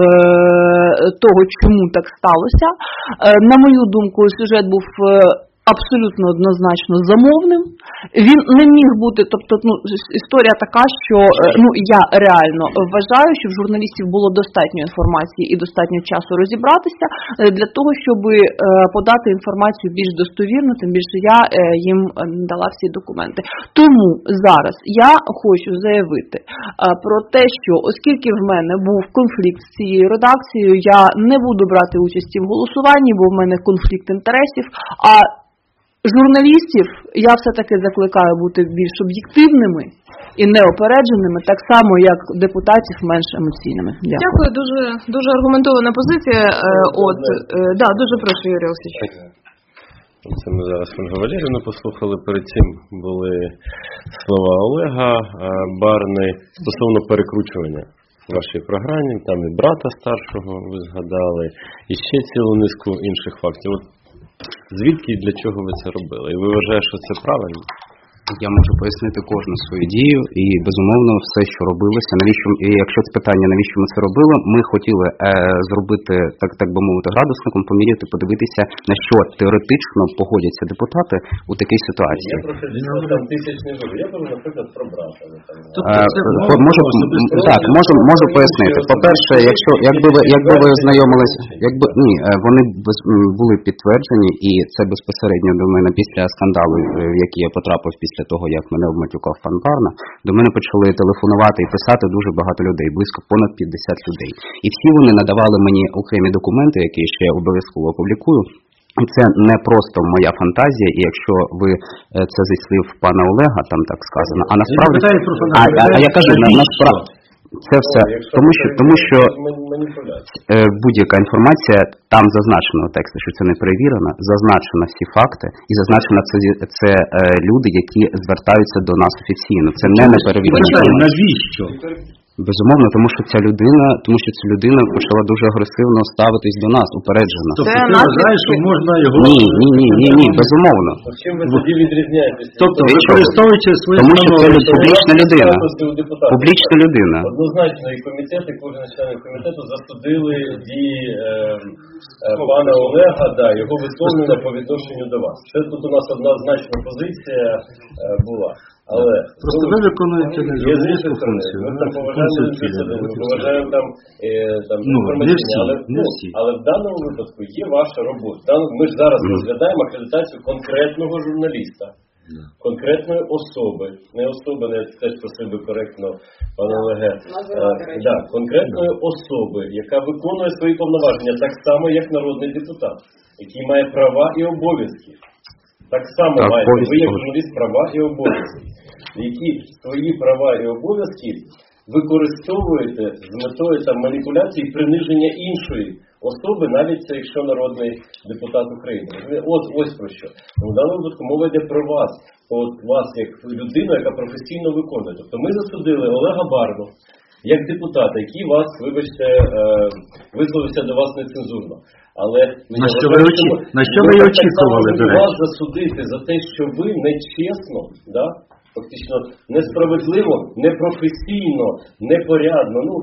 того, чому так сталося. На мою думку, сюжет був абсолютно однозначно замовним. Він не міг бути, тобто, ну, історія така, що, ну, я реально вважаю, що в журналістів було достатньо інформації і достатньо часу розібратися для того, щоб подати інформацію більш достовірно, тим більше я їм дала всі документи. Тому зараз я хочу заявити про те, що оскільки в мене був конфлікт з цією редакцією, я не буду брати участі в голосуванні, бо в мене конфлікт інтересів, а журналістів я все-таки закликаю бути більш об'єктивними і неопередженими, так само, як депутатів менш емоційними. Дякую. Дякую, дуже, дуже аргументована позиція. От, да, дуже прошу, Юрій Олексійович. Це ми зараз Ольгу Валеріївну послухали, перед цим були слова Олега Барни стосовно перекручування в вашій програмі, там і брата старшого ви згадали, і ще цілу низку інших фактів. От звідки і для чого ви це робили? І ви вважаєте, що це правильно? Я можу пояснити кожну свою дію і, безумовно, все, що робилося. Навіщо, і якщо це питання, навіщо ми це робили, ми хотіли е, зробити, так, так би мовити, градусником, поміряти, подивитися, на що теоретично погодяться депутати у такій ситуації. Я просто там тисяч не живу. Я кажу, наприклад, про брата. Е, можу, так, можу, можу пояснити. По-перше, якщо, якби ви, якби ви ознайомилися, якби, ні, вони без, були підтверджені, і це безпосередньо до мене після скандалу, в який я потрапив після Після того, як мене обматюкав пан Барна, до мене почали телефонувати і писати дуже багато людей, близько понад п'ятдесят людей. І всі вони надавали мені окремі документи, які я ще обов'язково опублікую. І це не просто моя фантазія, і якщо ви це зі слів пана Олега, там так сказано, а насправді... А, а, а я кажу, на, насправді... Це все, тому що, тому що е, будь-яка інформація, там зазначено в тексті, що це не перевірено, зазначено всі факти, і зазначено це, це е, люди, які звертаються до нас офіційно. Це не неперевірено. Навіщо? Безумовно, тому що ця людина, тому що ця людина почала дуже агресивно ставитись до нас, упереджено. Тобто ти вважаєш, що можна його... Ні, ні, ні, ні, ні, безумовно. Чим ви тоді відрізняєтесь? Тобто, використовуючи свої тому що це публічна людина. Публічна людина. Однозначно, і комітет, і кожен член комітету засудили дії е, е, пана Олега, да, його висловлення по відношенню до вас. Це тут у нас однозначна позиція е, була. Але просто ви виконуєте не журналістську функцію. Ми там поважаємо, ми поважаємо там, е, там ну, інформаційні, але, не ну, всі. але в даному випадку є ваша робота. Там, ми ж зараз mm. розглядаємо акредитацію конкретного журналіста, mm. конкретної особи, не особи, не теж просив би коректно, пане Олеге, е, да, конкретної особи, яка виконує свої повноваження так само, як народний депутат, який має права і обов'язки. Так само так, маєте ви, як журналіст, права і обов'язки, які свої права і обов'язки використовуєте з метою там маніпуляції і приниження іншої особи, навіть це якщо народний депутат України. От ось про що. В даному випадку мова йде про вас, от вас як людину, яка професійно виконує. Тобто ми засудили Олега Барну як депутата, який вас, вибачте, висловився до вас нецензурно. Але на що ви, очі... на що ви очікували, до речі? Вас засудити за те, що ви нечесно, да, фактично несправедливо, непрофесійно, непорядно. Ну,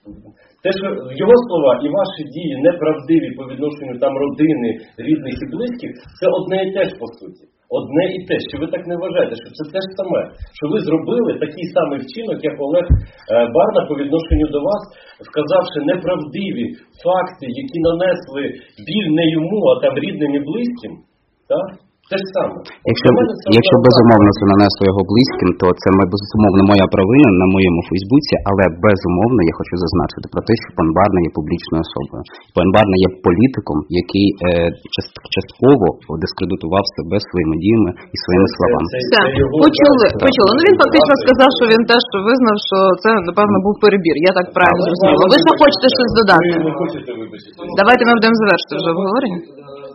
те, що його слова і ваші дії неправдиві по відношенню там родини, рідних і близьких, це одне і те ж по суті. Одне і те, що ви так не вважаєте, що це те ж саме, що ви зробили такий самий вчинок, як Олег Барна по відношенню до вас, вказавши неправдиві факти, які нанесли біль не йому, а там рідним і близьким, так? Те ж саме. Якщо, якщо безумовно це нанесло його близьким, то це безумовно моя провина на моєму Фейсбуці, але безумовно я хочу зазначити про те, що пан Барна є публічною особою. Пан Барна є політиком, який е, частково дискредитував себе своїми діями і своїми словами. Все, почули, почули. Ну він фактично сказав, що він теж визнав, що це, напевно, був перебір. Я так правильно зрозуміла. Ви ще хочете щось додати? Давайте ми будемо завершити вже обговорення.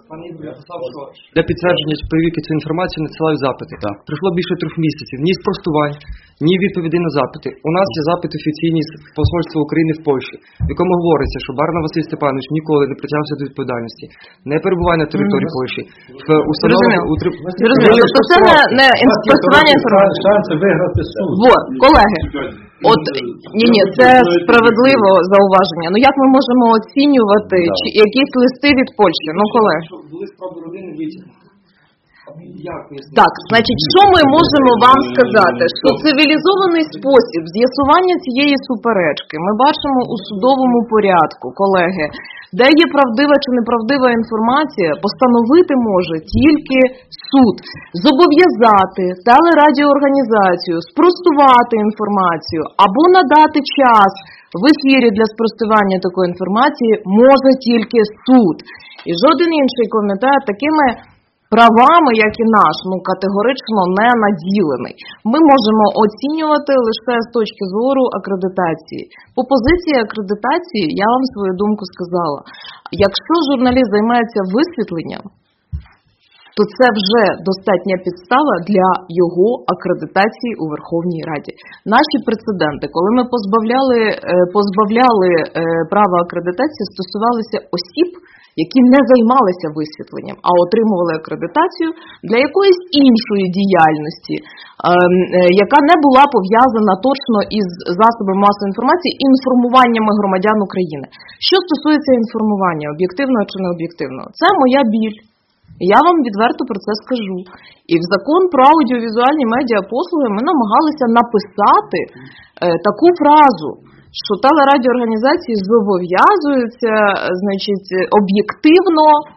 Пане Ігор, я писав, що для підтвердження чи перевірки цієї інформації надсилають запити. Так. Пройшло більше трьох місяців. Ні спростувань, ні відповідей на запити. У нас є запит офіційний з посольства України в Польщі, в якому говориться, що Барна Василь Степанович ніколи не притягався до відповідальності, не перебуває на території Польщі. В установах Зрозуміло. утри... Зрозуміло. Тобто це не, не спростування інформації. Шанси виграти суд. Вот, колеги, от ні, ні, це справедливо зауваження. Ну як ми можемо оцінювати чи якісь листи від Польщі? Ну, колеги. Були справи родини витягнути. Як пояснити? Так, значить, що ми можемо вам сказати? Що цивілізований спосіб з'ясування цієї суперечки ми бачимо у судовому порядку, колеги. Де є правдива чи неправдива інформація, постановити може тільки суд. Зобов'язати телерадіоорганізацію спростувати інформацію або надати час в ефірі для спростування такої інформації може тільки суд. І жоден інший комітет такими правами, як і наш, ну категорично не наділений. Ми можемо оцінювати лише з точки зору акредитації. По позиції акредитації я вам свою думку сказала. Якщо журналіст займається висвітленням, то це вже достатня підстава для його акредитації у Верховній Раді. Наші прецеденти, коли ми позбавляли, позбавляли права акредитації, стосувалися осіб, які не займалися висвітленням, а отримували акредитацію для якоїсь іншої діяльності, яка не була пов'язана точно із засобами масової інформації і інформуваннями громадян України. Що стосується інформування, об'єктивного чи необ'єктивного, це моя біль. Я вам відверто про це скажу. І в закон про аудіовізуальні медіапослуги ми намагалися написати е, таку фразу, що телерадіоорганізації зобов'язуються, значить, об'єктивно е,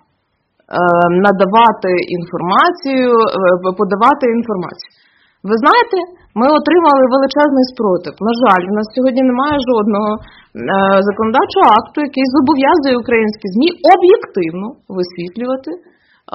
надавати інформацію, е, подавати інформацію. Ви знаєте, ми отримали величезний спротив. На жаль, у нас сьогодні немає жодного е, законодавчого акту, який зобов'язує українські ЗМІ об'єктивно висвітлювати е,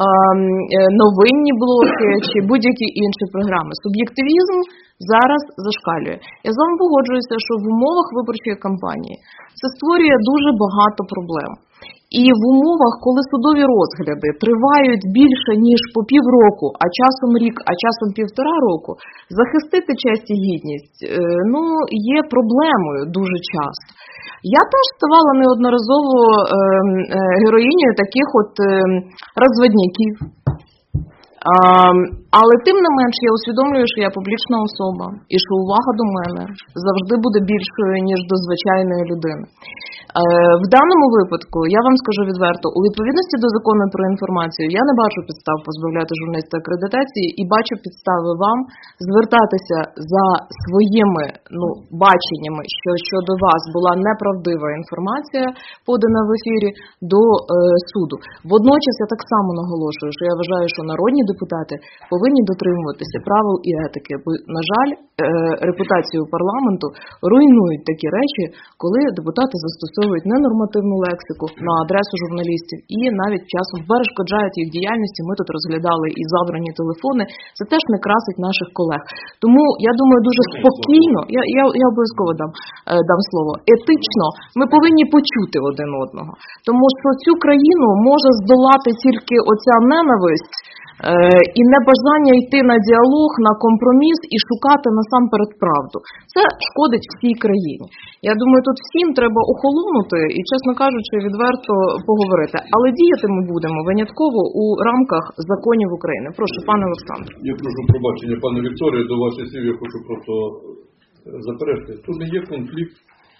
новинні блоки чи будь-які інші програми. Суб'єктивізм зараз зашкалює. Я з вами погоджуюся, що в умовах виборчої кампанії це створює дуже багато проблем. І в умовах, коли судові розгляди тривають більше, ніж по півроку, а часом рік, а часом півтора року, захистити честь і гідність, ну, є проблемою дуже часто. Я теж ставала неодноразово е, е, героїнею таких от е, розводників. А, але тим не менш я усвідомлюю, що я публічна особа і що увага до мене завжди буде більшою, ніж до звичайної людини. Е, в даному випадку, я вам скажу відверто, у відповідності до закону про інформацію я не бачу підстав позбавляти журналіста акредитації і бачу підстави вам звертатися за своїми ну, баченнями, що щодо вас була неправдива інформація, подана в ефірі, до е, суду. Водночас я так само наголошую, що я вважаю, що народні депутати повинні дотримуватися правил і етики, бо, на жаль, е, репутацію парламенту руйнують такі речі, коли депутати застосовують ненормативну лексику на адресу журналістів і навіть часом перешкоджають їх діяльності. Ми тут розглядали і забрані телефони. Це теж не красить наших колег. Тому, я думаю, дуже спокійно, я, я, я обов'язково дам, е, дам слово, етично ми повинні почути один одного. Тому що цю країну може здолати тільки оця ненависть, і небажання йти на діалог, на компроміс і шукати насамперед правду. Це шкодить всій країні. Я думаю, тут всім треба охолонути і, чесно кажучи, відверто поговорити. Але діяти ми будемо винятково у рамках законів України. Прошу, пане Олександр. Я прошу пробачення, пане Вікторію, до ваших слів я хочу просто заперечити. Тут не є конфлікт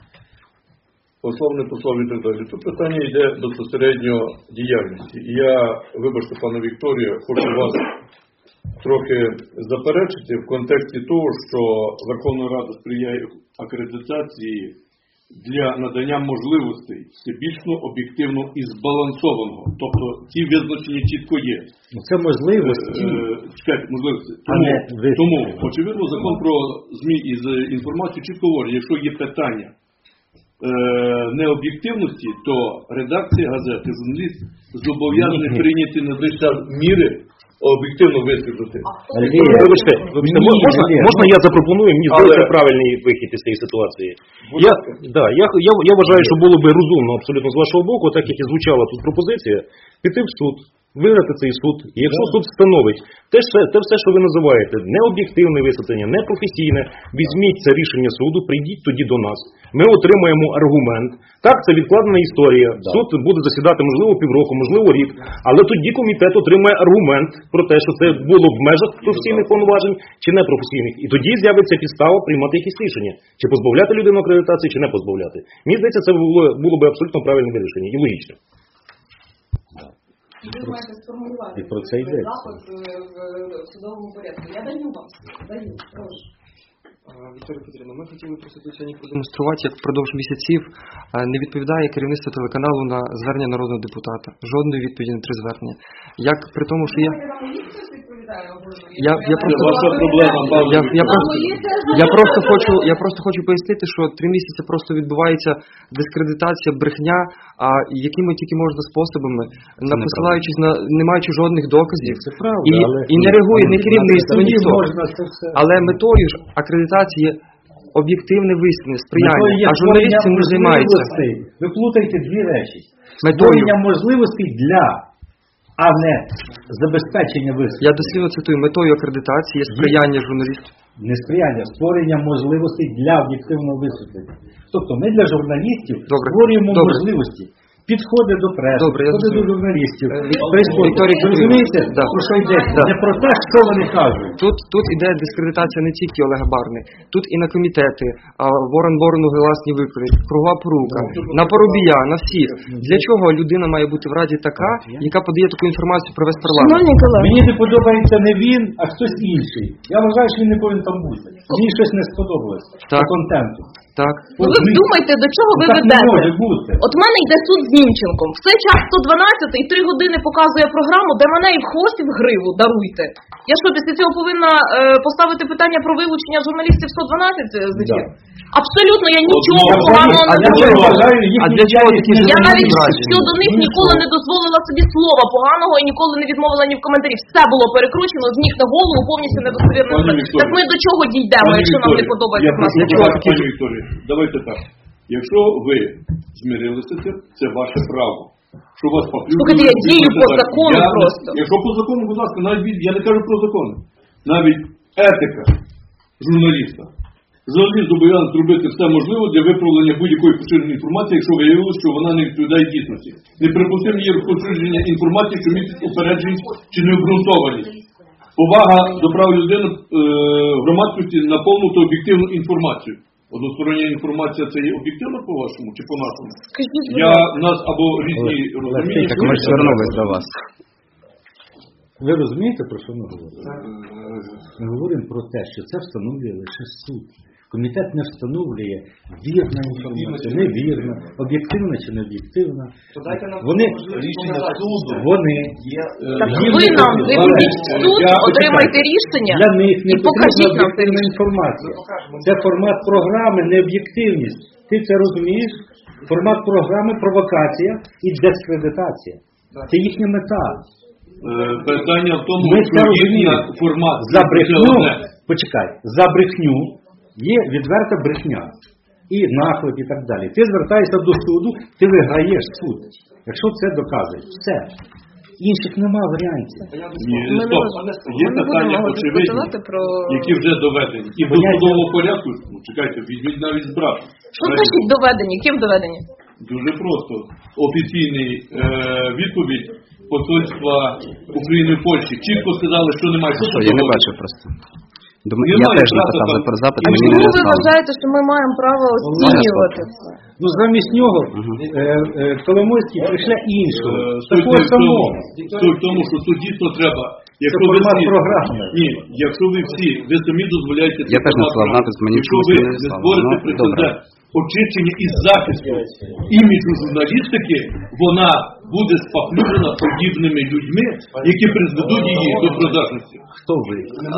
послов, не послов і так далі. Тут питання йде безпосередньо діяльності. І я, вибачте, пане Вікторію, хочу вас трохи заперечити в контексті того, що Верховна Рада сприяє акредитації для надання можливостей всебічно, об'єктивно і збалансованого. Тобто ті визначення чітко є. Це можливості. Е, чекайте, можливості. Тому, тому, очевидно, закон про ЗМІ і інформацію чітко говорить, якщо є питання необ'єктивності, то редакція газети, журналіст зобов'язаний прийняти найближчі міри об'єктивно висвітлити. Вибачте, вибачте, можна, можна я запропоную, мені здається Але... правильний вихід із цієї ситуації. Я, да, я, я, я вважаю, що було би розумно абсолютно з вашого боку, так як і звучала тут пропозиція, піти в суд, виграти цей суд. І якщо суд встановить те, що- те все, що ви називаєте, необ'єктивне висвітлення, непрофесійне, візьміть це рішення суду, прийдіть тоді до нас. Ми отримаємо аргумент. Так, це відкладена історія. Суд буде засідати, можливо, півроку, можливо, рік. Але тоді комітет отримає аргумент про те, що це було в межах професійних повноважень чи непрофесійних. І тоді з'явиться підстава приймати якісь рішення. Чи позбавляти людину акредитації, чи не позбавляти. Мені здається, це було, було б абсолютно правильне вирішення і логічне. Ви маєте сформулювати І про це йдеться. запит е, в в судовому порядку. Я даю вам. Даю. Прошу. Вікторія Петрівна, ми хотіли просто сьогодні продемонструвати, як впродовж місяців е, не відповідає керівництво телеканалу на звернення народного депутата. Жодної відповіді на три звернення. Як при тому, що я... Я, я, просто, ваша проблема, пане я, я, просто, я, просто хочу, я просто хочу пояснити, що три місяці просто відбувається дискредитація, брехня, а якими тільки можна способами, не посилаючись на, не маючи жодних доказів, Це правда, і, але... і не реагує ні керівництво, Тоді ніхто. можна це все... Але метою ж акредитації об'єктивне висвітлення, сприяння, Метою є а журналіст цим не займається. можливостей. Ви плутаєте дві речі. Метою, Створення можливостей для, а не забезпечення висвітлення. я дослівно цитую, метою акредитації є сприяння журналістів. Не сприяння, створення можливостей для об'єктивного висвітлення. Тобто ми для журналістів Добре. створюємо Добре. можливості. Підходи до преси, Добре, я підходи до зрозумів. журналістів. Е, Вік- Приходи. Вікторія Ви розумієте, Петрівна, да. про що йдеться? Да. Не про те, що вони кажуть. Тут, тут іде дискредитація не тільки Олега Барни, тут і на комітети, а, Ворон Ворону гласні виклики, кругова порука, на Парубія, на всіх. Для чого людина має бути в Раді така, яка подає таку інформацію про весь парламент? Шановні колеги, Мені не подобається не він, а хтось інший. Я вважаю, що він не повинен там бути. Мені щось не сподобалось Так. по контенту. Так. ну ви вдумайте, до чого ви Так не ведете. може бути. От в мене йде суд з Німченком. В цей час сто дванадцять і три години показує програму, де мене і в хвост, і в гриву даруйте. Я що, після цього повинна е, поставити питання про вилучення журналістів сто дванадцять з ефіру? Абсолютно, я нічого Я поганого взагалі- не а я говорю. вважаю їхню А для чого діяльність такі Я не навіть зраджені. щодо них ніколи не дозволила собі слова поганого і ніколи не відмовила ні в коментарі. Все було перекручено з ніг на голову, повністю недостовірно. Пані Вікторія. Так ми до чого дійдемо, Пані якщо нам не Вікторія, подобається я в нас? прошу чого вас, такі- пані Вікторія, давайте так. Якщо ви змирилися з цим, це ваше право. Що вас поплюжили... Слухайте, я дію по закону Я- просто. Якщо по закону, будь ласка, навіть від- я не кажу про закон. Навіть етика журналіста. Журналіст зобов'язаний зробити все можливе для виправлення будь-якої поширеної інформації, якщо виявилося, що вона не відповідає дійсності. Неприпустимо є розповсюдження інформації, що містить упередженість чи необґрунтованість. Повага до прав людини е, громадськості на повну та об'єктивну інформацію. Одностороння інформація це є об'єктивно по-вашому чи по-нашому? Скажіть, будь Я, ласка. у нас або різні розуміння. Так ми ж звернулись до вас. Ви розумієте, про що ми говоримо? Ми говоримо про те, що це встановлює лише суд. Комітет не встановлює вірна інформація, невірна, об'єктивна чи необ'єктивна. Вони, Рішення суду вони Так їм ви не нам потрібно. виведіть в суд, Я- отримайте рішення Для них не і покажіть потрібна нам це об'єктивна рішення. інформація. Це формат програми, не об'єктивність. Ти це розумієш? Формат програми – провокація і дискредитація. Це їхня мета. Е, Питання в тому, Ми що це їхня розуміємо. формат. За це брехню, одне. почекай, за брехню є відверта брехня. І наклеп, і так далі. Ти звертаєшся до суду, ти виграєш суд. Якщо це доказуєш. Все. Інших нема варіантів. Ні, Ми не стоп. можемо- Є ми не питання будемо очевидні, дискутувати про... які вже доведені. І в Поняття- досудовому порядку, ну, чекайте, візьміть навіть збрати. Що значить доведені? Ким доведені? Дуже просто. Офіційний е, відповідь посольства України в Польщі. Чітко сказали, що немає. Що Що, я не бачив просто. Думаю, Немає я теж права написав там. за запит, А мені чому не ви дослали. вважаєте, що ми маємо право оцінювати це? Ну, замість нього е, е, Коломойський прийшли іншого. Е, Такого Суть в тому, самого. суть в тому, що тут дійсно треба. Якщо ви формат всі, програми. ні, якщо ви всі, ви самі дозволяєте Я теж формат надсилав програми. напис, мені Якщо чомусь ви не не надіслали. створите Ну, прецедент очищення і захисту іміджу журналістики, вона буде спаплюжена подібними людьми, які призведуть її до продажності. Хто ви?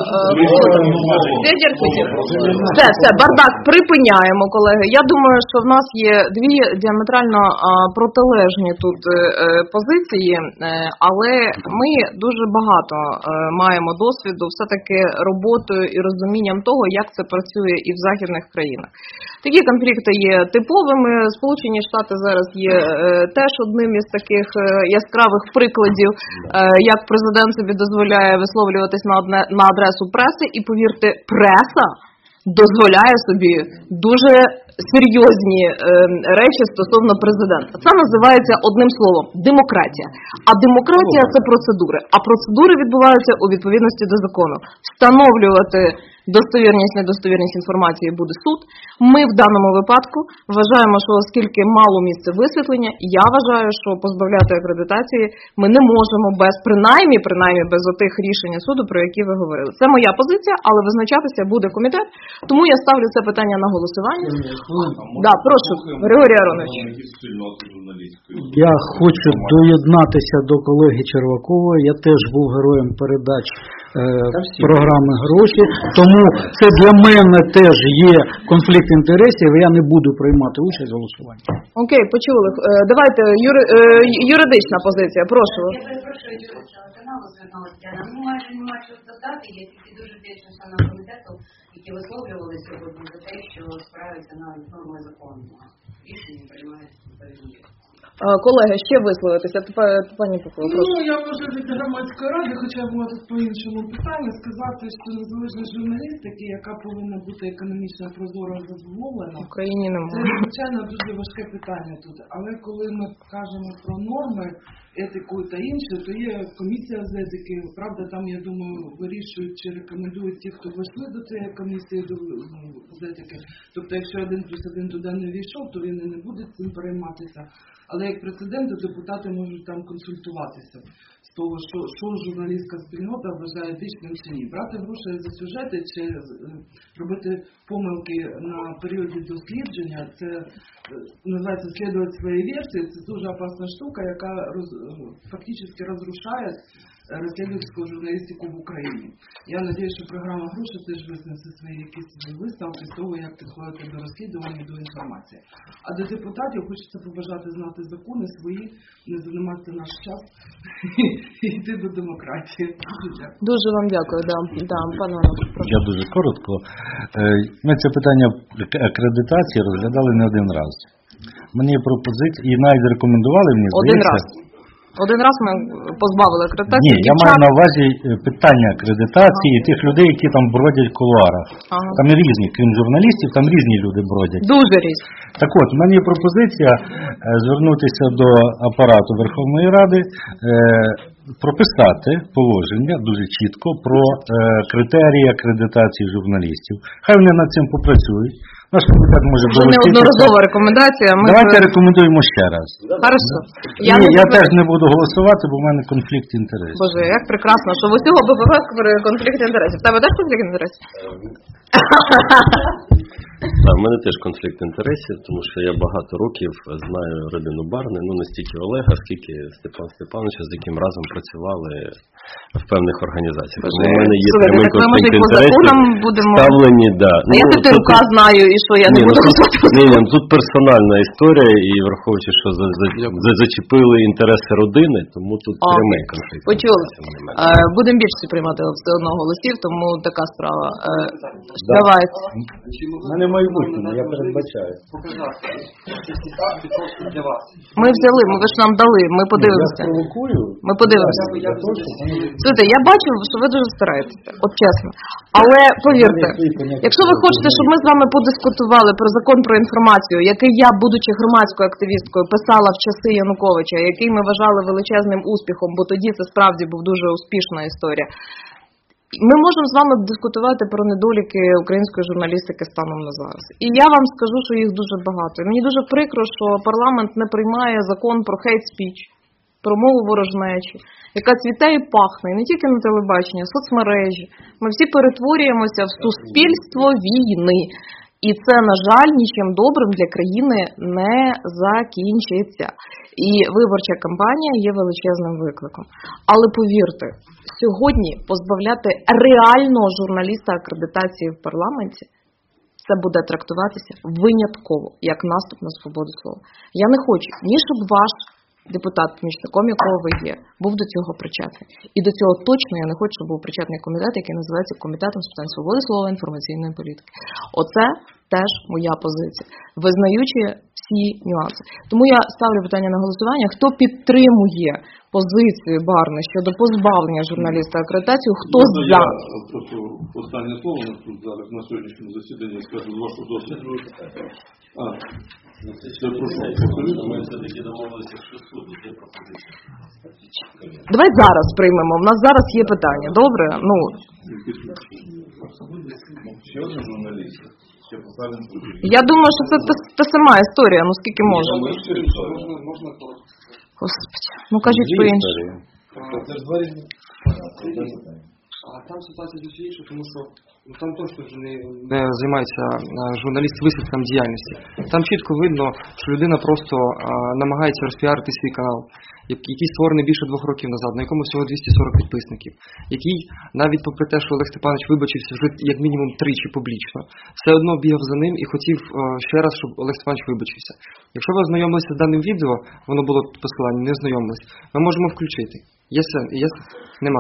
Федір Федір. Все, все, бардак, припиняємо, колеги. Я думаю, що в нас є дві діаметрально а, протилежні тут е, позиції, е, але ми дуже багато е, маємо досвіду все-таки роботою і розумінням того, як це працює і в західних країнах. Такі конфлікти є типовими. Сполучені Штати зараз є е, теж одним із таких таких е, яскравих прикладів, е, як президент собі дозволяє висловлюватись на одне на адресу преси, і повірте, преса дозволяє собі дуже серйозні е, речі стосовно президента. Це називається одним словом демократія. А демократія – це процедури. А процедури відбуваються у відповідності до закону. Встановлювати достовірність, недостовірність інформації буде суд. Ми в даному випадку вважаємо, що оскільки мало місце висвітлення, я вважаю, що позбавляти акредитації ми не можемо без, принаймні, принаймні без отих рішень суду, про які ви говорили. Це моя позиція, але визначатися буде комітет, тому я ставлю це питання на голосування. Да, прошу, Григорій Аронович. Я хочу доєднатися до колеги Червакова. Я теж був героєм передач е, програми «Гроші», тому це для мене теж є конфлікт інтересів, і я не буду приймати участь в голосуванні. Окей, почули. Е, давайте, юри, е, юридична позиція, прошу. Я перепрошую, що каналу звернулася Діана. Ну, майже немає чого додати, я тільки дуже вдячна членам комітету, які висловлювали сьогодні за те, що спираються на норми закону. Рішення приймаються відповідні. Колеги, ще висловитися. Пані Попова, прошу. Ну, я можу від громадської ради, хоча була тут по іншому питанню, сказати, що незалежність журналістики, яка повинна бути економічно прозоро задоволена, в Україні немає. Це, звичайно, дуже важке питання тут. Але коли ми кажемо про норми, етику та інше, то є комісія з етики. Правда, там, я думаю, вирішують чи рекомендують ті, хто вийшли до цієї комісії з етики. Тобто, якщо один плюс один туди не війшов, то він і не буде цим перейматися. Але як прецедент, депутати можуть там консультуватися з того, що, що журналістська спільнота вважає етичним чи ні. Брати гроші за сюжети чи робити помилки на періоді дослідження, це називається слідувати свої версії, це дуже опасна штука, яка роз, фактично розрушає розслідувальську журналістику в Україні. Я сподіваюся, що програма «Гроші» теж визнесе свої якісь виставки з того, як підходити до розслідування і до інформації. А до депутатів хочеться побажати знати закони свої, не займати наш час і йти до демократії. Дуже вам дякую. Да, да, пане Іванович, прошу. Я дуже коротко. Ми це питання акредитації розглядали не один раз. Мені є пропозиція, і навіть рекомендували мені, здається... Один раз. Один раз ми позбавили акредитації. Ні, я маю на увазі питання акредитації ага. тих людей, які там бродять в кулуарах. Ага. Там різні, крім журналістів, там різні люди бродять. Дуже різні. Так от, в мене є пропозиція звернутися до апарату Верховної Ради, е, прописати положення дуже чітко про е, критерії акредитації журналістів. Хай вони над цим попрацюють. Наш комітет може Вже неодноразова рекомендація. Ми Давайте вже... рекомендуємо ще раз. Хорошо. Я, Ні, я теж не буду голосувати, бо в мене конфлікт інтересів. Боже, як прекрасно, що в усього БПП конфлікт інтересів. В тебе теж конфлікт інтересів? Так, в мене теж конфлікт інтересів, тому що я багато років знаю родину Барни, ну не стільки Олега, скільки Степана Степановича, з яким разом працювали в певних організаціях. Тому в мене є прямий конфлікт інтересів, будемо... ставлені, да. А ну, я Титарюка тут... знаю, і що, я не ні, буду ну, тут, ні, ні, тут персональна історія, і враховуючи, що за, за, за, зачепили інтереси родини, тому тут а, прямий конфлікт. Почули. Будемо більше приймати все одно голосів, тому така справа. Да. Давайте. Мене майбутнє, я передбачаю. Ми взяли, ми ви ж нам дали, ми подивимося. Я провокую. Ми подивимося. Слухайте, я бачу, що ви дуже стараєтеся, от чесно. Але повірте, якщо ви хочете, щоб ми з вами подискутували про закон про інформацію, який я, будучи громадською активісткою, писала в часи Януковича, який ми вважали величезним успіхом, бо тоді це справді був дуже успішна історія. Ми можемо з вами дискутувати про недоліки української журналістики станом на зараз. І я вам скажу, що їх дуже багато. І мені дуже прикро, що парламент не приймає закон про хейт-спіч, про мову ворожнечі, яка цвіте і пахне, і не тільки на телебаченні, а в соцмережі. Ми всі перетворюємося в суспільство війни. І це, на жаль, нічим добрим для країни не закінчиться. І виборча кампанія є величезним викликом. Але повірте, сьогодні позбавляти реального журналіста акредитації в парламенті, це буде трактуватися винятково, як наступ на свободу слова. Я не хочу, ні щоб ваш депутат, помічником якого ви є, був до цього причетний. І до цього точно я не хочу, щоб був причетний комітет, який називається Комітетом з питань свободи слова, інформаційної політики. Оце теж моя позиція, визнаючи всі нюанси. Тому я ставлю питання на голосування, хто підтримує позицію Барни щодо позбавлення журналіста акредитації, хто Можна за? Я просто останнє слово на тут зараз на сьогоднішньому засіданні скажу з вашого досвіду. А, це прошу, повторюйте. Ми все-таки домовилися, що суд є пропозиція. Давай зараз приймемо, в нас зараз є питання, добре? Ну, Ще один журналіст. Ще поставимо тут. я думаю, що це та, та сама історія, ну скільки можна. Можна Господи, ну кажіть по-іншому. Це ж два різні. А там ситуація зовсім інша, тому що ну, там точно вже не, не займається а, журналіст висвітлом діяльності. Там чітко видно, що людина просто а, намагається розпіарити свій канал, як- який створений більше двох років назад, на якому всього двісті сорок підписників, який, навіть попри те, що Олег Степанович вибачився вже як мінімум тричі публічно, все одно бігав за ним і хотів а, ще раз, щоб Олег Степанович вибачився. Якщо ви ознайомилися з даним відео, воно було під посиланням, не ознайомились, ми можемо включити. Є сенс? Є? Нема.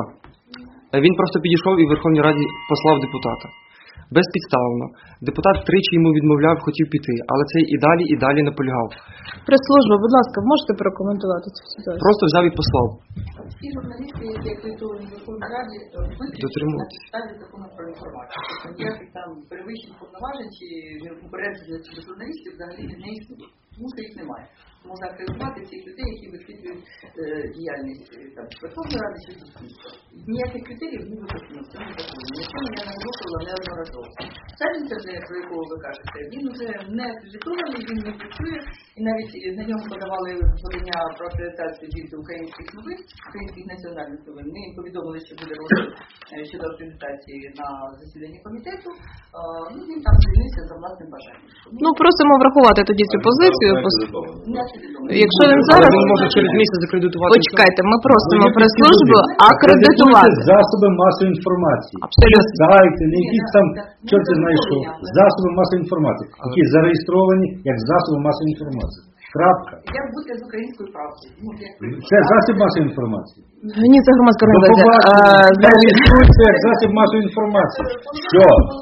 Він просто підійшов і в Верховній Раді послав депутата. Безпідставно. Депутат тричі йому відмовляв, хотів піти, але цей і далі, і далі наполягав. Прес-служба, будь ласка, можете прокоментувати цю ситуацію? Просто взяв і послав. Всі журналісти, які акредитовані в Верховній Раді, виключно на Дотримуйтесь. підставі закону про інформацію. Тобто ніяких там перевищень повноважень чи упередження щодо журналістів взагалі не існує. Тому що їх немає. Можна акредитувати цих людей, які висвітлюють е, діяльність е, там, Верховної Ради чи суспільства. Ніяких критеріїв не виписано в цьому законі. На цьому я наголошувала неодноразово. Саджанця, вже, про якого ви кажете, він вже не акредитований, він не працює, і навіть на ньому подавали подання про акредитацію від українських новин, українських національних новин. Ми їм повідомили, що буде розгляд е, щодо акредитації на засіданні комітету. Е, ну, він там звільнився за власним бажанням. Ну, просимо врахувати тоді цю позицію. пос- Не акредитований. Якщо він Але зараз... він може через місяць закредитувати. Почекайте, ми просимо Ну, прес-службу Акредитуйте акредитувати. засоби масової інформації. Абсолютно. Не сайти, не якісь там, що ти знаєш, що засоби масової інформації, які зареєстровані як засоби масової інформації. Крапка. Як бути з українською правдою? Ну, як Це засіб масової інформації. Ні, це громадська До організація. побачення. Е, значить, Зареєструється як засіб масової інформації. Що?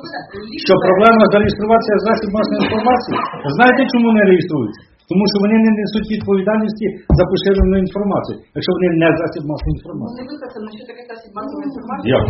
Що проблема зареєструватися як засіб масової інформації? Знаєте, чому не реєструються? Тому що вони не несуть відповідальності за поширену інформацію, якщо вони не засіб масової Ну, інформації. не виписано, що таке засіб масової інформації. Як?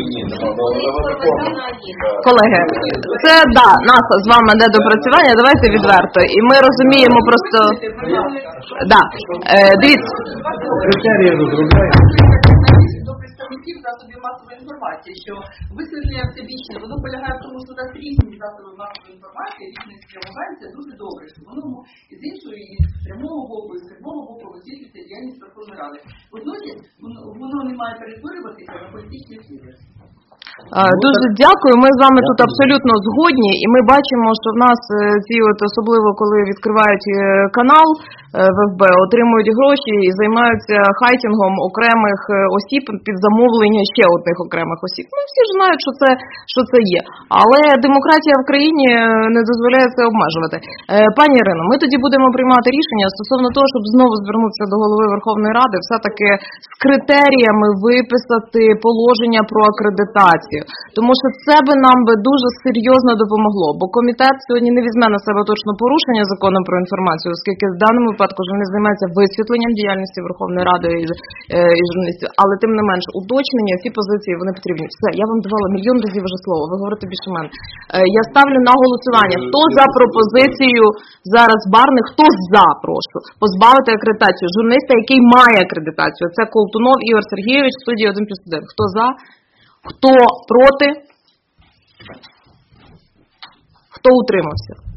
колеги, це, да, нас з вами недопрацювання, давайте відверто. І ми розуміємо просто... Да. Е, дивіться, Критерії розробляють. До представників засобів масової інформації, що висвітлення всебічне, воно полягає в тому, що у нас різні засоби масової інформації, різних спрямувань, це дуже добре, що воно і з іншої, і з прямого боку, і з прямого боку висвітлюється діяльність Верховної Ради. Водночас, воно, воно не має перетворюватися на політичні впливи. Е, Дуже дякую. Ми з вами тут абсолютно згодні, і ми бачимо, що в нас е, ці от особливо коли відкривають е, канал е, в еф бе, отримують гроші і займаються хайтінгом окремих е, осіб під замовлення ще одних окремих осіб. Ну всі ж знають, що це що це є. Але демократія в країні е, не дозволяє це обмежувати. Е, Пані Ірино, ми тоді будемо приймати рішення стосовно того, щоб знову звернутися до голови Верховної Ради, все таки з критеріями виписати положення про акредитацію. Тому що це би нам би дуже серйозно допомогло, бо комітет сьогодні не візьме на себе точно порушення закону про інформацію, оскільки в даному випадку ж вони займаються висвітленням діяльності Верховної Ради і, е, і журналістів, але тим не менш уточнення, ці позиції вони потрібні. Все, я вам давала мільйон разів вже слово, ви говорите більше мене. Е, я ставлю на голосування, хто за пропозицію зараз Барни, хто за, прошу, позбавити акредитацію журналіста, який має акредитацію. Це Колтунов Ігор Сергійович, в студії один плюс один. Хто за? Хто проти? Хто утримався? Е,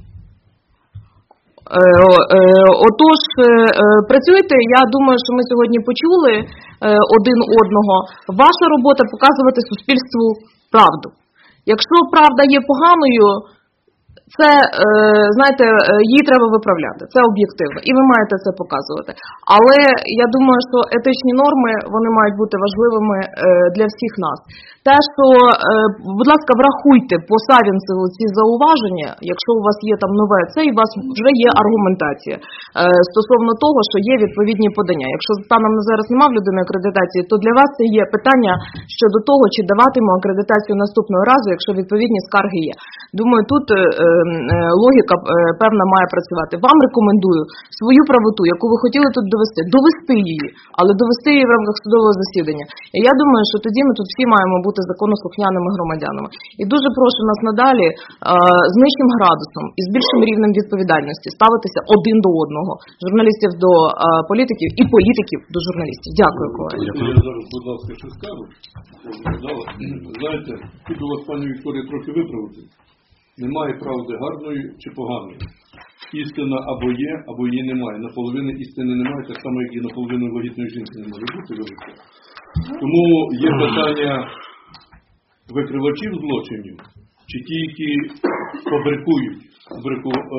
е, отож, е, працюйте, я думаю, що ми сьогодні почули е, один одного. Ваша робота – показувати суспільству правду. Якщо правда є поганою, це, е, знаєте, її треба виправляти, це об'єктивно, і ви маєте це показувати. Але я думаю, що етичні норми, вони мають бути важливими е, для всіх нас. те, що, е, будь ласка, врахуйте по Савінцеву ці зауваження, якщо у вас є там нове це, і у вас вже є аргументація е, стосовно того, що є відповідні подання. Якщо станом на зараз немає в людини акредитації, то для вас це є питання щодо того, чи даватимемо акредитацію наступного разу, якщо відповідні скарги є. Думаю, тут е, е, логіка е, певна має працювати. Вам рекомендую свою правоту, яку ви хотіли тут довести, довести її, але довести її в рамках судового засідання. І я думаю, що тоді ми тут всі маємо бути законослухняними громадянами. І дуже прошу нас надалі е, з нижчим градусом і з більшим рівнем відповідальності ставитися один до одного. Журналістів до е, політиків і політиків до журналістів. Дякую, колеги. Я зараз, будь ласка, що скажу. Знаєте, тут у вас, пані Вікторія, трохи виправити. Немає правди гарної чи поганої. Істина або є, або її немає. Наполовину істини немає, так само, як і наполовину вагітної жінки не може бути. Вибачте. Тому є питання викривачів злочинів, чи ті, які фабрикують, фабрику, е,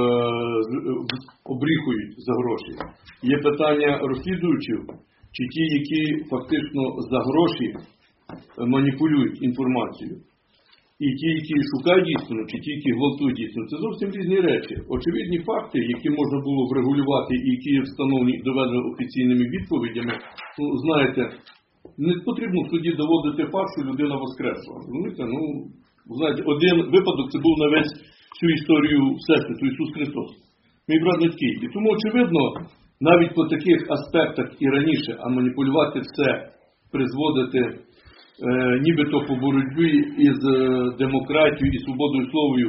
обріхують за гроші. Є питання розслідуючих, чи ті, які фактично за гроші маніпулюють інформацією. І ті, які шукають істину, чи ті, які гвалтують істину, це зовсім різні речі. Очевидні факти, які можна було врегулювати і які є встановлені і доведені офіційними відповідями, ну, знаєте, не потрібно в суді доводити факт, що людина воскресла. Розумієте? Ну, знаєте, один випадок це був на весь всю історію Всесвіту, Ісус Христос. Мій брат не такий. І тому, очевидно, навіть по таких аспектах і раніше, а маніпулювати все, призводити Е, нібито по боротьбі із е, демократією і свободою словою,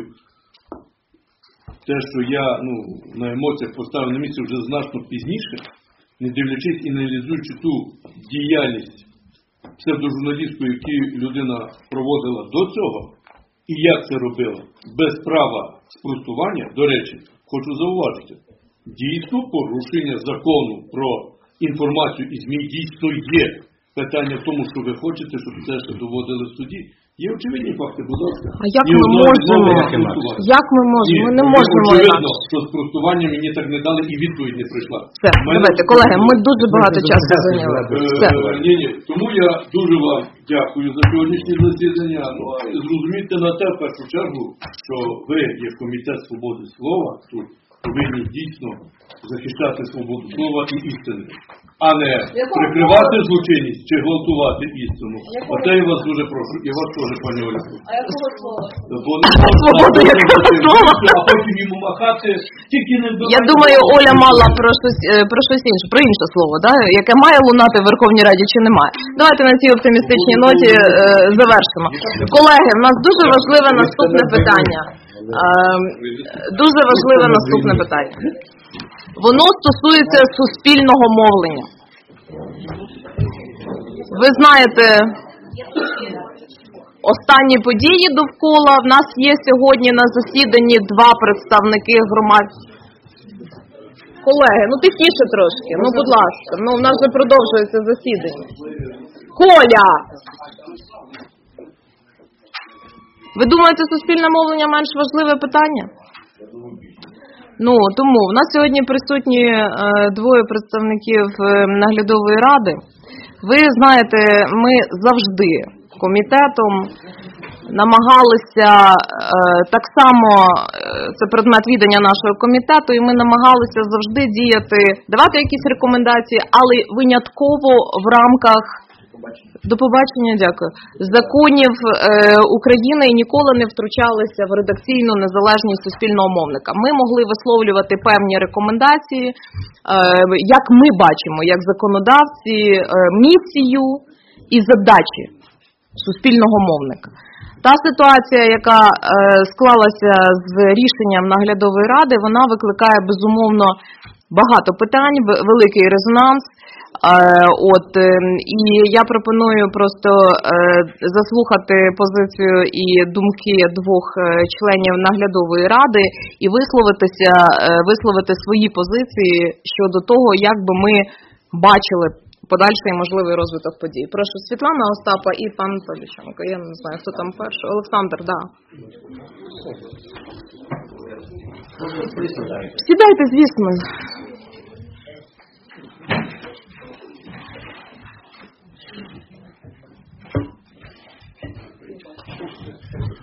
те, що я ну, на емоціях поставив на місце вже значно пізніше, не дивлячись і не аналізуючи ту діяльність псевдожурналістську, яку людина проводила до цього, і як це робила, без права спростування, до речі, хочу зауважити, дійсно порушення закону про інформацію і ЗМІ дійсно є. Питання в тому, що ви хочете, щоб це ще доводили в суді. Є очевидні факти, будь ласка. А як ми можемо? Як ми можемо? Ми не можемо. Очевидно, що спростування мені так не дали і відповідь не прийшла. Все, давайте, колеги, ми дуже багато часу зайняли. Ні, ні. Тому я дуже вам дякую за сьогоднішнє засідання. Ну, зрозумійте на те, в першу чергу, що ви, як Комітет свободи слова, тут повинні дійсно захищати свободу слова і істини. А не прикривати злочинність чи гвалтувати істину. Оце я вас дуже прошу. І вас теж, пані Оля. А якого слова? Бо не можна, а потім йому махати, тільки не вбивати. Я думаю, Оля мала про щось, про щось інше, про інше слово, да? Яке має лунати в Верховній Раді чи немає. Давайте на цій оптимістичній ноті е, завершимо. Колеги, в нас дуже важливе наступне питання. Е, дуже важливе наступне питання. Воно стосується суспільного мовлення. Ви знаєте останні події довкола. В нас є сьогодні на засіданні два представники громад. Колеги, ну тихіше трошки, ну будь ласка, ну в нас вже продовжується засідання. Коля! Ви думаєте, суспільне мовлення менш важливе питання? Ну, тому в нас сьогодні присутні е, двоє представників е, наглядової ради. Ви знаєте, ми завжди комітетом намагалися, е, так само е, це предмет відання нашого комітету, і ми намагалися завжди діяти, давати якісь рекомендації, але винятково в рамках До побачення, дякую. Законів е, України і ніколи не втручалися в редакційну незалежність суспільного мовника. Ми могли висловлювати певні рекомендації, е, як ми бачимо, як законодавці, е, місію і задачі суспільного мовника. Та ситуація, яка е, склалася з рішенням наглядової ради, вона викликає, безумовно, багато питань, великий резонанс. От, і я пропоную просто заслухати позицію і думки двох членів наглядової ради і висловитися, висловити свої позиції щодо того, як би ми бачили подальший можливий розвиток подій. Прошу, Світлана Остапа і пан Павліченко. Я не знаю, хто там перший. Олександр, да. Сідайте, звісно.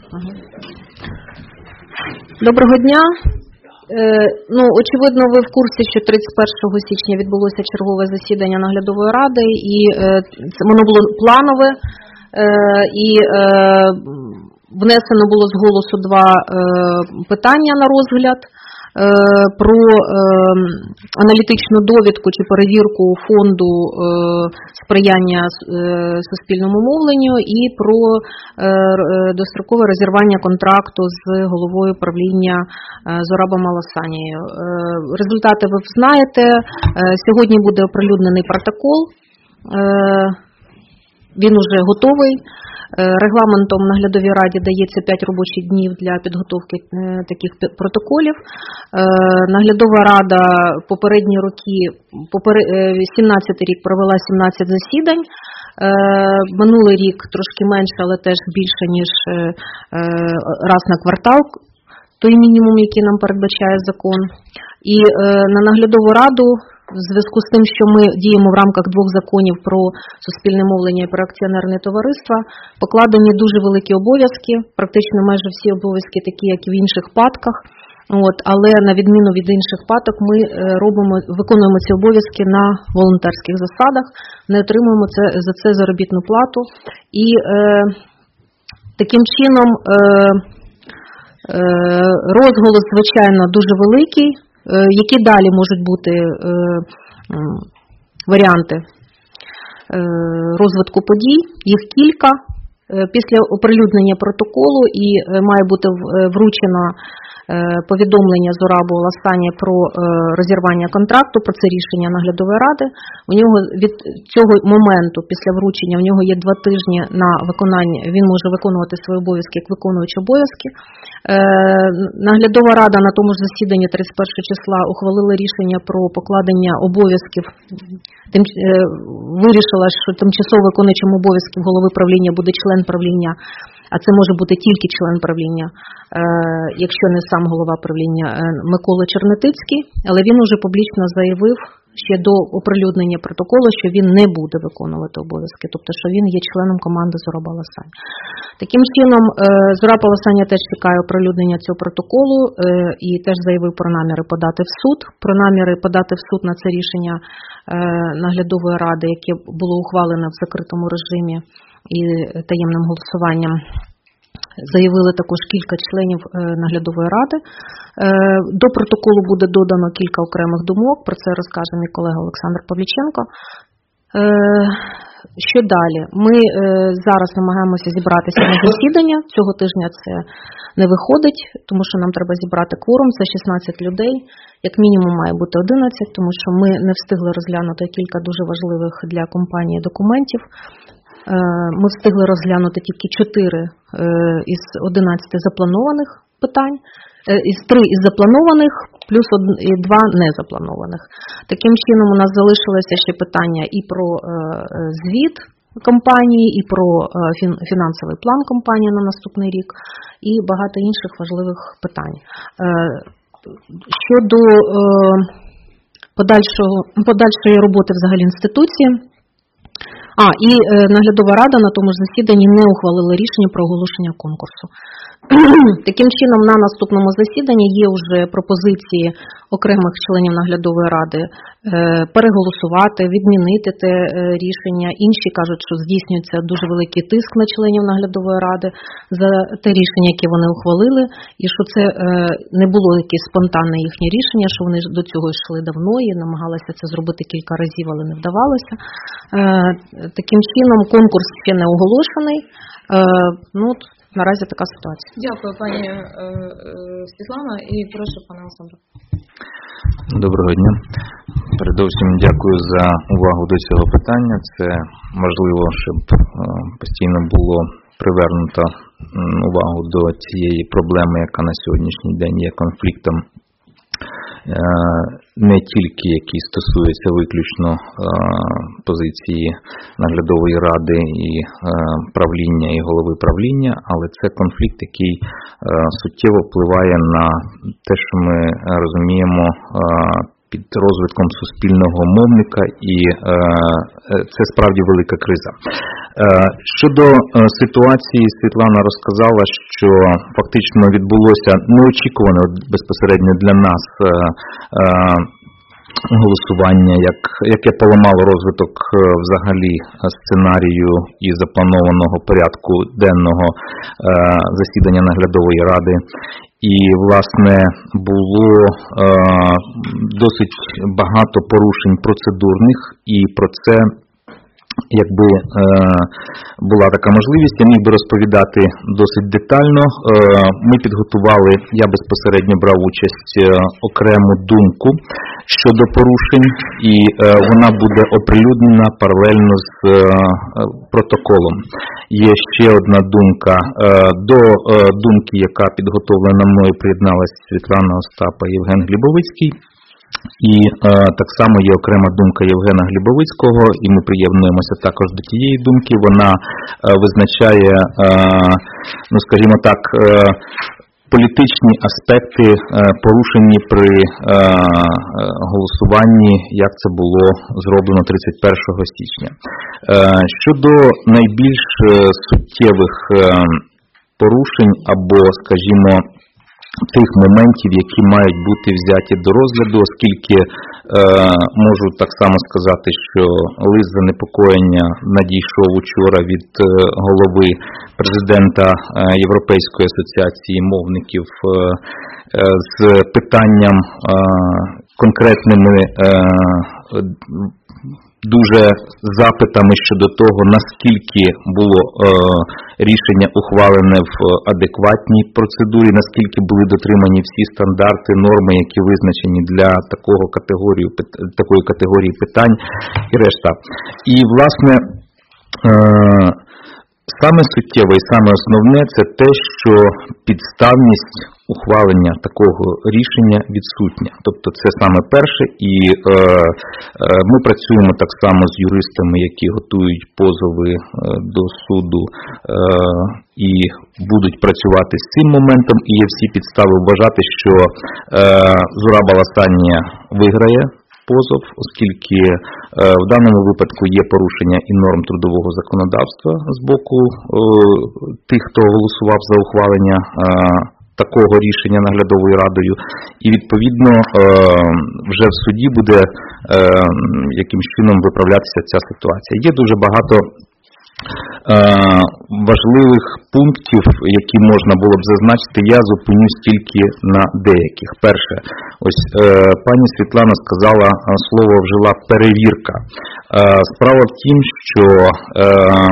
Доброго дня. Е, ну, очевидно, ви в курсі, що тридцять першого січня відбулося чергове засідання наглядової ради, і е, це воно було планове, е, і е, внесено було з голосу два е, питання на розгляд е, про е, аналітичну довідку чи перевірку фонду е, сприяння е, суспільному мовленню і про е, дострокове розірвання контракту з головою правління е, Зорабом Аласанією. Е, результати ви знаєте. Е, сьогодні буде оприлюднений протокол. Е, він уже готовий. Регламентом наглядовій раді дається п'ять робочих днів для підготовки таких протоколів. Наглядова рада попередні роки, сімнадцятий рік провела сімнадцять засідань. Минулий рік трошки менше, але теж більше, ніж раз на квартал, той мінімум, який нам передбачає закон. І на наглядову раду, в зв'язку з тим, що ми діємо в рамках двох законів про суспільне мовлення і про акціонерне товариство, покладені дуже великі обов'язки, практично майже всі обов'язки такі, як і в інших патках. От, але на відміну від інших паток ми робимо, виконуємо ці обов'язки на волонтерських засадах, не отримуємо це, за це заробітну плату. І е, таким чином е, е, розголос, звичайно, дуже великий. Які далі можуть бути е, е, варіанти е, розвитку подій? Їх кілька. Е, після оприлюднення протоколу і е, має бути вручено е, повідомлення Зорабу Аласані про е, розірвання контракту, про це рішення наглядової ради. У нього від цього моменту, після вручення, в нього є два тижні на виконання, він може виконувати свої обов'язки як виконуючий обов'язки. Наглядова рада на тому ж засіданні тридцять першого числа ухвалила рішення про покладення обов'язків, тим, вирішила, що тимчасово виконуючим обов'язків голови правління буде член правління, а це може бути тільки член правління, якщо не сам голова правління Микола Чернетицький, але він уже публічно заявив ще до оприлюднення протоколу, що він не буде виконувати обов'язки, тобто, що він є членом команди Зораба Аласані. Таким чином, Зораб Аласані теж чекає оприлюднення цього протоколу і теж заявив про наміри подати в суд, про наміри подати в суд на це рішення наглядової ради, яке було ухвалене в закритому режимі і таємним голосуванням. Заявили також кілька членів наглядової ради. До протоколу буде додано кілька окремих думок, про це розкаже мій колега Олександр Павліченко. Що далі? Ми зараз намагаємося зібратися на засідання. Цього тижня це не виходить, тому що нам треба зібрати кворум, це шістнадцять людей. Як мінімум має бути одинадцять, тому що ми не встигли розглянути кілька дуже важливих для компанії документів. Ми встигли розглянути тільки чотири із одинадцяти запланованих питань, із три із запланованих, плюс два незапланованих. Таким чином у нас залишилося ще питання і про звіт компанії, і про фінансовий план компанії на наступний рік, і багато інших важливих питань. Щодо подальшого, подальшої роботи взагалі інституції, А, і е, наглядова рада на тому ж засіданні не ухвалила рішення про оголошення конкурсу. Таким чином, на наступному засіданні є вже пропозиції окремих членів наглядової ради е, переголосувати, відмінити те е, рішення. Інші кажуть, що здійснюється дуже великий тиск на членів наглядової ради за те рішення, яке вони ухвалили, і що це е, не було якесь спонтанне їхнє рішення, що вони до цього йшли давно і намагалися це зробити кілька разів, але не вдавалося. Е, таким чином, конкурс ще не оголошений. Е, ну, наразі така ситуація. Дякую, пані е, е, Світлана, і прошу, пане Олександре. Доброго дня. Передовсім дякую за увагу до цього питання. Це важливо, щоб е, постійно було привернуто м, увагу до цієї проблеми, яка на сьогоднішній день є конфліктом е, не тільки який стосується виключно е, позиції наглядової ради і е, правління і голови правління, але це конфлікт, який е, суттєво впливає на те, що ми розуміємо, е, під розвитком суспільного мовника, і е, це справді велика криза. Е, щодо е, ситуації, Світлана розказала, що фактично відбулося неочікуване безпосередньо для нас е, е, голосування, як, яке поламало розвиток е, взагалі сценарію і запланованого порядку денного е, засідання наглядової ради. І, власне, було е, досить багато порушень процедурних, і про це, якби е, була така можливість, я міг би розповідати досить детально. Е, ми підготували, я безпосередньо брав участь, е, окрему думку щодо порушень, і е, вона буде оприлюднена паралельно з е, протоколом. Є ще одна думка. Е, до е, думки, яка підготовлена мною, приєдналась Світлана Остапа і Євген Глібовицький. І е, так само є окрема думка Євгена Глібовицького, і ми приєднуємося також до тієї думки. Вона е, визначає, е, ну скажімо так, е, політичні аспекти е, порушені при е, голосуванні, як це було зроблено тридцять першого січня. Е, щодо найбільш е, суттєвих е, порушень або, скажімо, тих моментів, які мають бути взяті до розгляду, оскільки е, можу так само сказати, що лист занепокоєння надійшов учора від е, голови президента е, Європейської асоціації мовників е, е, з питанням е, конкретними е, дуже запитами щодо того, наскільки було е, рішення ухвалене в адекватній процедурі, наскільки були дотримані всі стандарти, норми, які визначені для такого категорії, такої категорії питань і решта. І, власне, е, саме суттєве і саме основне – це те, що підставність ухвалення такого рішення відсутня. Тобто це саме перше, і е, е, ми працюємо так само з юристами, які готують позови е, до суду е, і будуть працювати з цим моментом, і є всі підстави вважати, що е, Зураб Аласанія виграє позов, оскільки е, в даному випадку є порушення і норм трудового законодавства з боку е, тих, хто голосував за ухвалення е, такого рішення наглядовою радою, і відповідно е, вже в суді буде е, якимсь чином виправлятися ця ситуація. Є дуже багато е, важливих пунктів, які можна було б зазначити, я зупинюсь тільки на деяких. Перше, ось е, пані Світлана сказала, слово вжила перевірка. Е, справа в тім, що е,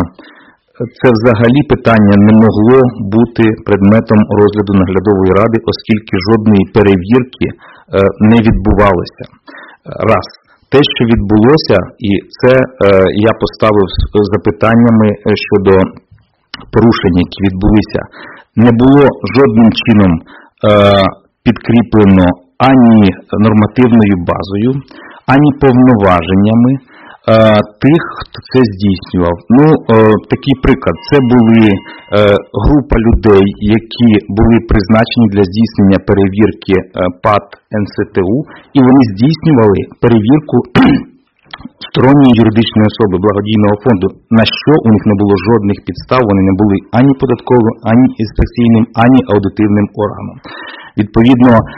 це взагалі питання не могло бути предметом розгляду наглядової ради, оскільки жодної перевірки е, не відбувалося. Раз. Те, що відбулося, і це е, я поставив з запитаннями щодо порушень, які відбулися, не було жодним чином е, підкріплено ані нормативною базою, ані повноваженнями е, тих, хто це здійснював. Ну, е, такий приклад. Це були е, група людей, які були призначені для здійснення перевірки е, ПАТ ен се те у, і вони здійснювали перевірку сторонньої юридичної особи благодійного фонду, на що у них не було жодних підстав, вони не були ані податковим, ані інспекційним, ані аудитивним органом. Відповідно, е,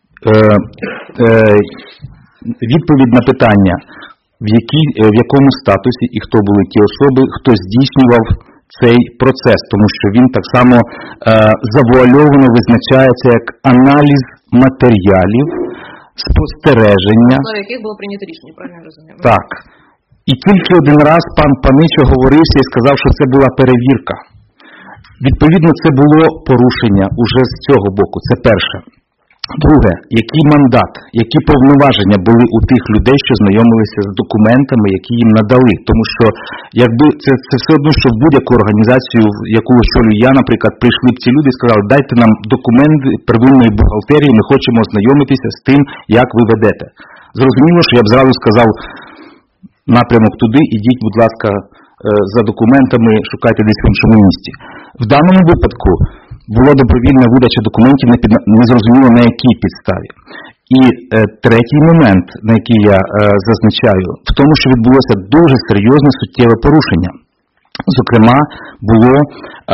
е, відповідь на питання, в, якій, в якому статусі і хто були ті особи, хто здійснював цей процес, тому що він так само е, завуальовано визначається як аналіз матеріалів, спостереження. На яких було прийнято рішення, правильно я розумію? Так. І тільки один раз пан Паничо говорився і сказав, що це була перевірка. Відповідно, це було порушення уже з цього боку. Це перше. Друге, який мандат, які повноваження були у тих людей, що знайомилися з документами, які їм надали. Тому що, якби це, це все одно, що в будь-яку організацію, яку очолюю я, наприклад, прийшли б ці люди і сказали, дайте нам документи первинної бухгалтерії, ми хочемо ознайомитися з тим, як ви ведете. Зрозуміло, що я б зразу сказав, напрямок туди, ідіть, будь ласка, за документами, шукайте десь в іншому місці. В даному випадку була добровільна видача документів, незрозуміло на якій підставі. І е, третій момент, на який я е, зазначаю, в тому, що відбулося дуже серйозне суттєве порушення. Зокрема, було е, е,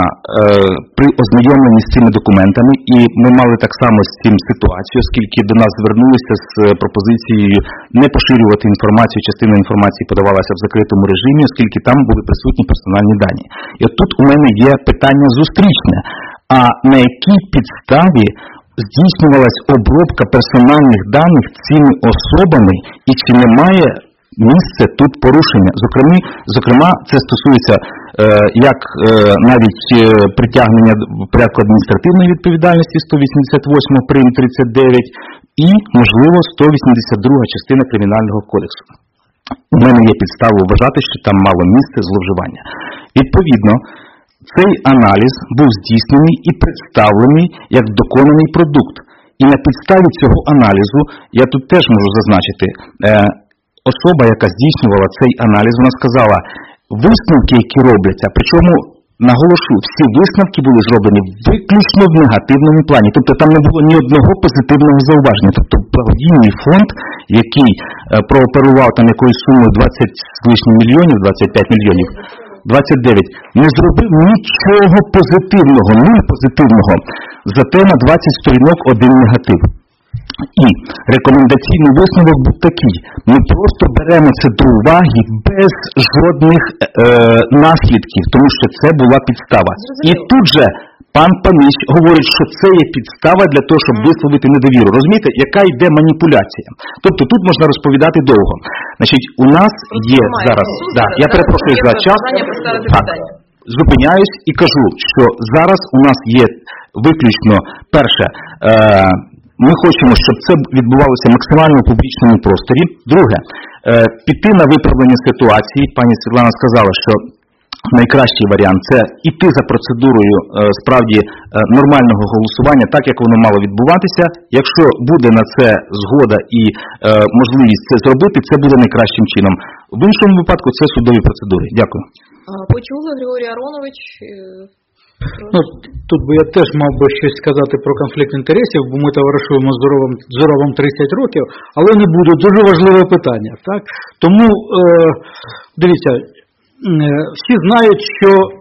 при ознайомленні з цими документами, і ми мали так само з цим ситуацію, оскільки до нас звернулися з пропозицією не поширювати інформацію, частина інформації подавалася в закритому режимі, оскільки там були присутні персональні дані. І от тут у мене є питання зустрічне, а на якій підставі здійснювалась обробка персональних даних цими особами і чи немає місце тут порушення. Зокрема, зокрема це стосується е, як е, навіть е, притягнення в порядку адміністративної відповідальності сто вісімдесят восьма прим. тридцять дев'ять і, можливо, сто вісімдесят друга частина Кримінального кодексу. У мене є підстави вважати, що там мало місце зловживання. Відповідно, цей аналіз був здійснений і представлений як доконаний продукт. І на підставі цього аналізу, я тут теж можу зазначити, е, особа, яка здійснювала цей аналіз, вона сказала, висновки, які робляться, причому, наголошу, всі висновки були зроблені виключно в негативному плані. Тобто там не було ні одного позитивного зауваження. Тобто благодійний фонд, який е, прооперував там якоюсь сумою двадцять з лишнім мільйонів, двадцять п'ять мільйонів, двадцять дев'ять, не зробив нічого позитивного, нуль позитивного, зате на двадцять сторінок один негатив. І рекомендаційний висновок був такий. Ми просто беремо це до уваги без жодних е, наслідків, тому що це була підстава. І тут же пан Паніч говорить, що це є підстава для того, щоб висловити недовіру. Розумієте, яка йде маніпуляція? Тобто тут можна розповідати довго. Значить, у нас є зараз, да, я перепрошую за час, так, зупиняюсь і кажу, що зараз у нас є виключно, перше, е, ми хочемо, щоб це відбувалося максимально у публічному просторі. Друге, піти на виправлення ситуації. Пані Світлана сказала, що найкращий варіант – це іти за процедурою справді нормального голосування, так, як воно мало відбуватися. Якщо буде на це згода і можливість це зробити, це буде найкращим чином. В іншому випадку це судові процедури. Дякую. Почули, Григорій Аронович. Ну, тут би я теж мав би щось сказати про конфлікт інтересів, бо ми товаришуємо з Зоровим тридцять років, але не буде. Дуже важливе питання. Так? Тому, е, дивіться, е, всі знають, що е,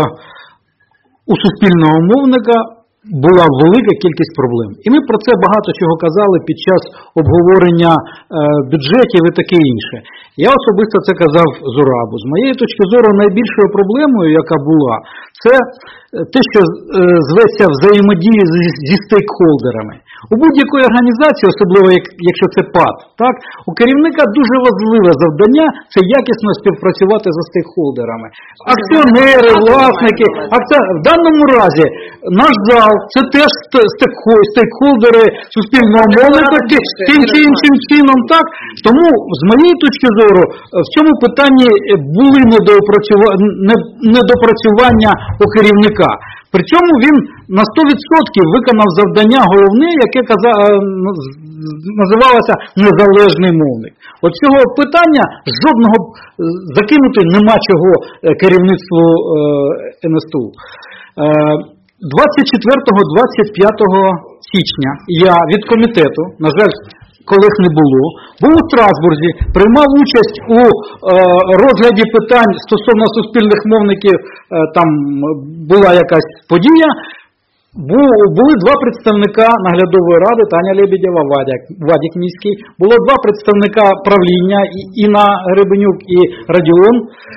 у суспільного мовника була велика кількість проблем. І ми про це багато чого казали під час обговорення е, бюджетів і таке інше. Я особисто це казав Зурабу. З моєї точки зору, найбільшою проблемою, яка була, це те, що е, зветься взаємодії зі, зі стейкхолдерами. У будь-якої організації, особливо як, якщо це ПАТ, так, у керівника дуже важливе завдання – це якісно співпрацювати зі стейкхолдерами. Акціонери, власники. Акці... В даному разі наш зал – це теж стейкхолдери суспільного мовника тим чи іншим чином. Так? Тому, з моєї точки зору, в цьому питанні були недопрацювання у керівника. При цьому він на сто відсотків виконав завдання головне, яке каза... називалося «незалежний мовник». От цього питання жодного закинути нема чого керівництву ен ес те у. двадцять четвертого - двадцять п'ятого січня я від комітету, на жаль, колег не було, був у Страсбурзі, приймав участь у е, розгляді питань стосовно суспільних мовників, е, там була якась подія, Бу, були два представника наглядової ради, Таня Лебедєва, Вадик, Вадик Міський, було два представника правління, Інна Гребенюк і Радіон.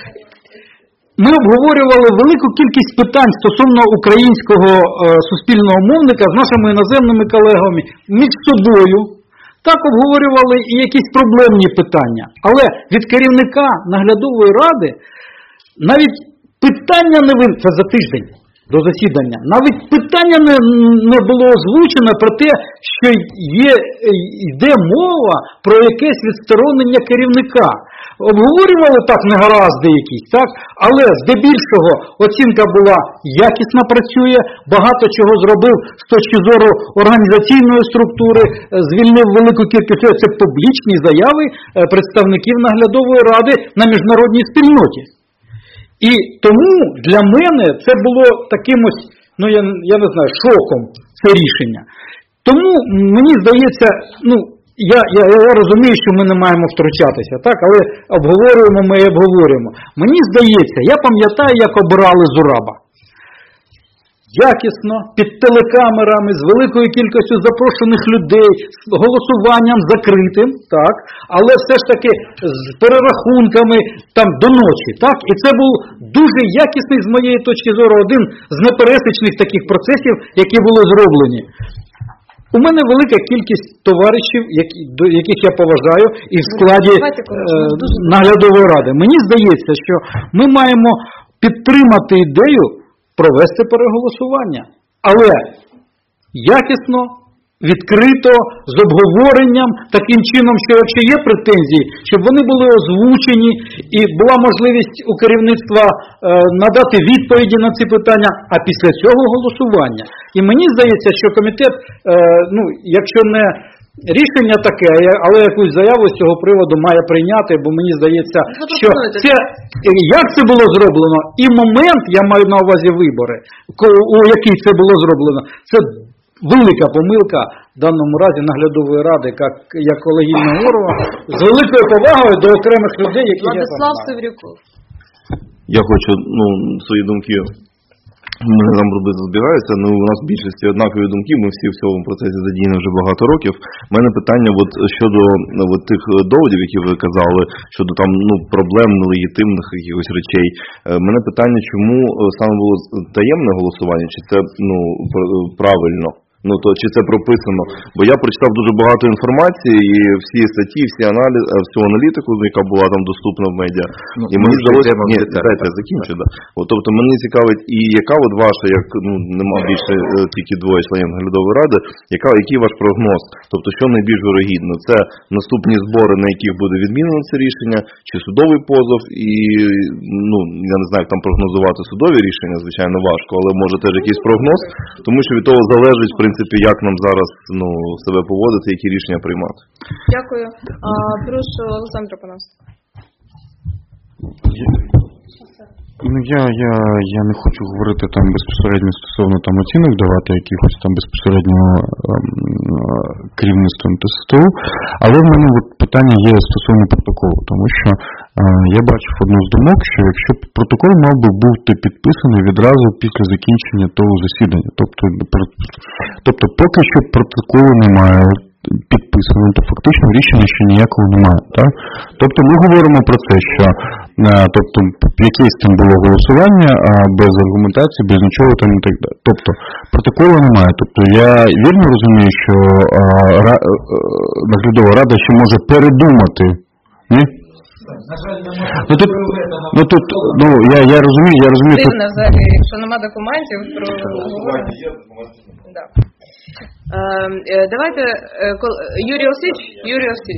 Ми обговорювали велику кількість питань стосовно українського е, суспільного мовника з нашими іноземними колегами, між собою. Так обговорювали і якісь проблемні питання. Але від керівника наглядової ради навіть питання не виникло, це за тиждень до засідання, навіть питання не, не було озвучено про те, що є, йде мова про якесь відсторонення керівника. Обговорювали так негаразди якісь, так? Але здебільшого оцінка була якісно працює, багато чого зробив з точки зору організаційної структури, звільнив велику кількість, це публічні заяви представників наглядової ради на міжнародній спільноті. І тому для мене це було таким ось, ну я, я не знаю, шоком це рішення. Тому мені здається, ну, я, я, я розумію, що ми не маємо втручатися, так, але обговорюємо ми і обговорюємо. Мені здається, я пам'ятаю, як обирали Зураба. Якісно, під телекамерами, з великою кількістю запрошених людей, з голосуванням закритим, так, але все ж таки з перерахунками там до ночі, так, і це був дуже якісний, з моєї точки зору, один з непересічних таких процесів, які були зроблені. У мене велика кількість товаришів, які, до яких я поважаю, і в складі е, наглядової ради. Мені здається, що ми маємо підтримати ідею провести переголосування. Але якісно, відкрито, з обговоренням, таким чином, що якщо є претензії, щоб вони були озвучені і була можливість у керівництва е, надати відповіді на ці питання, а після цього голосування. І мені здається, що комітет, е, ну, якщо не рішення таке, але якусь заяву з цього приводу має прийняти, бо мені здається, що це, як це було зроблено, і момент, я маю на увазі вибори, у який це було зроблено, це велика помилка в даному разі наглядової ради, як, як колегійного органу, з великою повагою до окремих людей, які Владислав Севрюков. Я хочу, ну, свої думки, ми нам робити збігаються, ну, у нас в більшості однакові думки, ми всі в цьому процесі задіяні вже багато років. У мене питання от, щодо от, тих доводів, які ви казали, щодо там, ну, проблем нелегітимних якихось речей. У мене питання, чому саме було таємне голосування, чи це, ну, правильно? Ну, то чи це прописано? Бо я прочитав дуже багато інформації, і всі статті, всі аналізи, всю аналітику, яка була там доступна в медіа. Ну, і мені здалося, ні, дайте я закінчу, да. От, тобто мені цікавить, і яка от ваша, як, ну, нема більше тільки двоє членів наглядової ради, яка, який ваш прогноз? Тобто, що найбільш вирогідно? Це наступні збори, на яких буде відмінено це рішення, чи судовий позов, і, ну, я не знаю, як там прогнозувати судові рішення, звичайно, важко, але може теж якийсь прогноз, тому що від того залежить, в принципі, В принципі, як нам зараз, ну, себе поводити, які рішення приймати. Дякую. А, прошу, Олександр Панас. Ну, я, я, я не хочу говорити там безпосередньо стосовно там оцінок давати якихось там безпосередньо керівництвом ТСТУ, але в мене от питання є стосовно протоколу, тому що е, я бачив одну з думок, що якщо протокол мав би бути підписаний відразу після закінчення того засідання, тобто, тобто поки що протоколу немає підписано, то фактично рішення ще ніякого немає. Так? Тобто ми говоримо про те, що тобто, якесь там було голосування, а без аргументації, без нічого там і так далі. Тобто протоколу немає. Тобто я вірно розумію, що а, ра, наглядова рада ще може передумати. Ні? Ну тут, ну тут, ну я, я розумію, я розумію. Дивно взагалі, якщо нема документів про да. Е, давайте, Юрій Осич, Юрій Осич.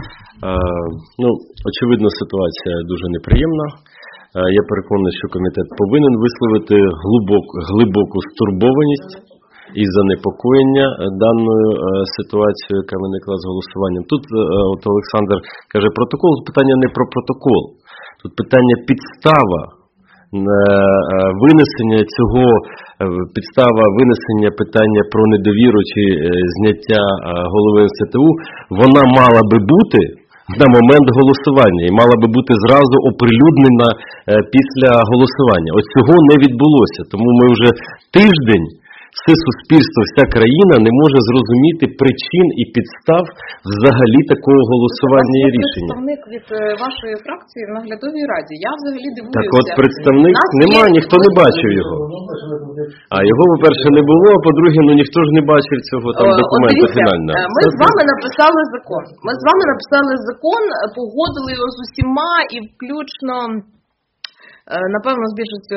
Ну, очевидно, ситуація дуже неприємна. Я переконаний, що комітет повинен висловити глибоку, глибоку стурбованість і занепокоєння даною ситуацією, яка виникла з голосуванням. Тут от Олександр каже, протокол, питання не про протокол. Тут питання підстава винесення цього, підстава винесення питання про недовіру чи зняття голови ен ес те у, вона мала би бути на момент голосування і мала би бути зразу оприлюднена після голосування. Ось цього не відбулося, тому ми вже тиждень, все суспільство, вся країна не може зрозуміти причин і підстав взагалі такого голосування і рішення. Представник від вашої фракції в наглядовій раді. Я взагалі дивуюся. Так от представник немає, ніхто не бачив його. А його, по-перше, не було, а по-друге, ну ніхто ж не бачив цього там документу фінального. Ми з вами написали закон. Ми з вами написали закон, погодили його з усіма і включно... Напевно, з більшістю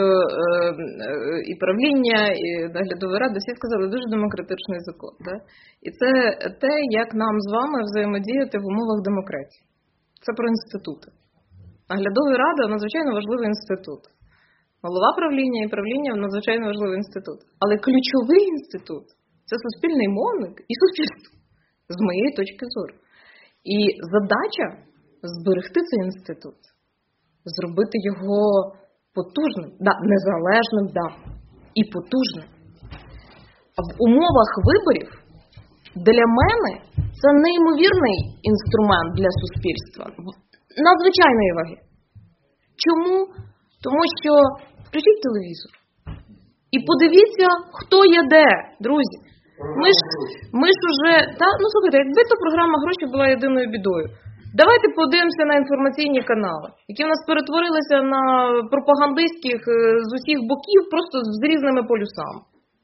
і правління, і наглядової ради, всі сказали, дуже демократичний закон. Да? І це те, як нам з вами взаємодіяти в умовах демократії. Це про інститути. Наглядова рада – надзвичайно важливий інститут. Голова правління і правління – надзвичайно важливий інститут. Але ключовий інститут – це суспільний мовник і суспільство, з моєї точки зору. І задача – зберегти цей інститут. Зробити його потужним, да, незалежним, да, і потужним. А в умовах виборів Для мене це неймовірний інструмент для суспільства. Надзвичайної ваги. Чому? Тому що включіть телевізор і подивіться, хто є де, друзі. Ми ж, ми ж уже, та, ну слухайте, якби то програма «Гроші» була єдиною бідою. Давайте подивимося на інформаційні канали, які в нас перетворилися на пропагандистських з усіх боків, просто з різними полюсами.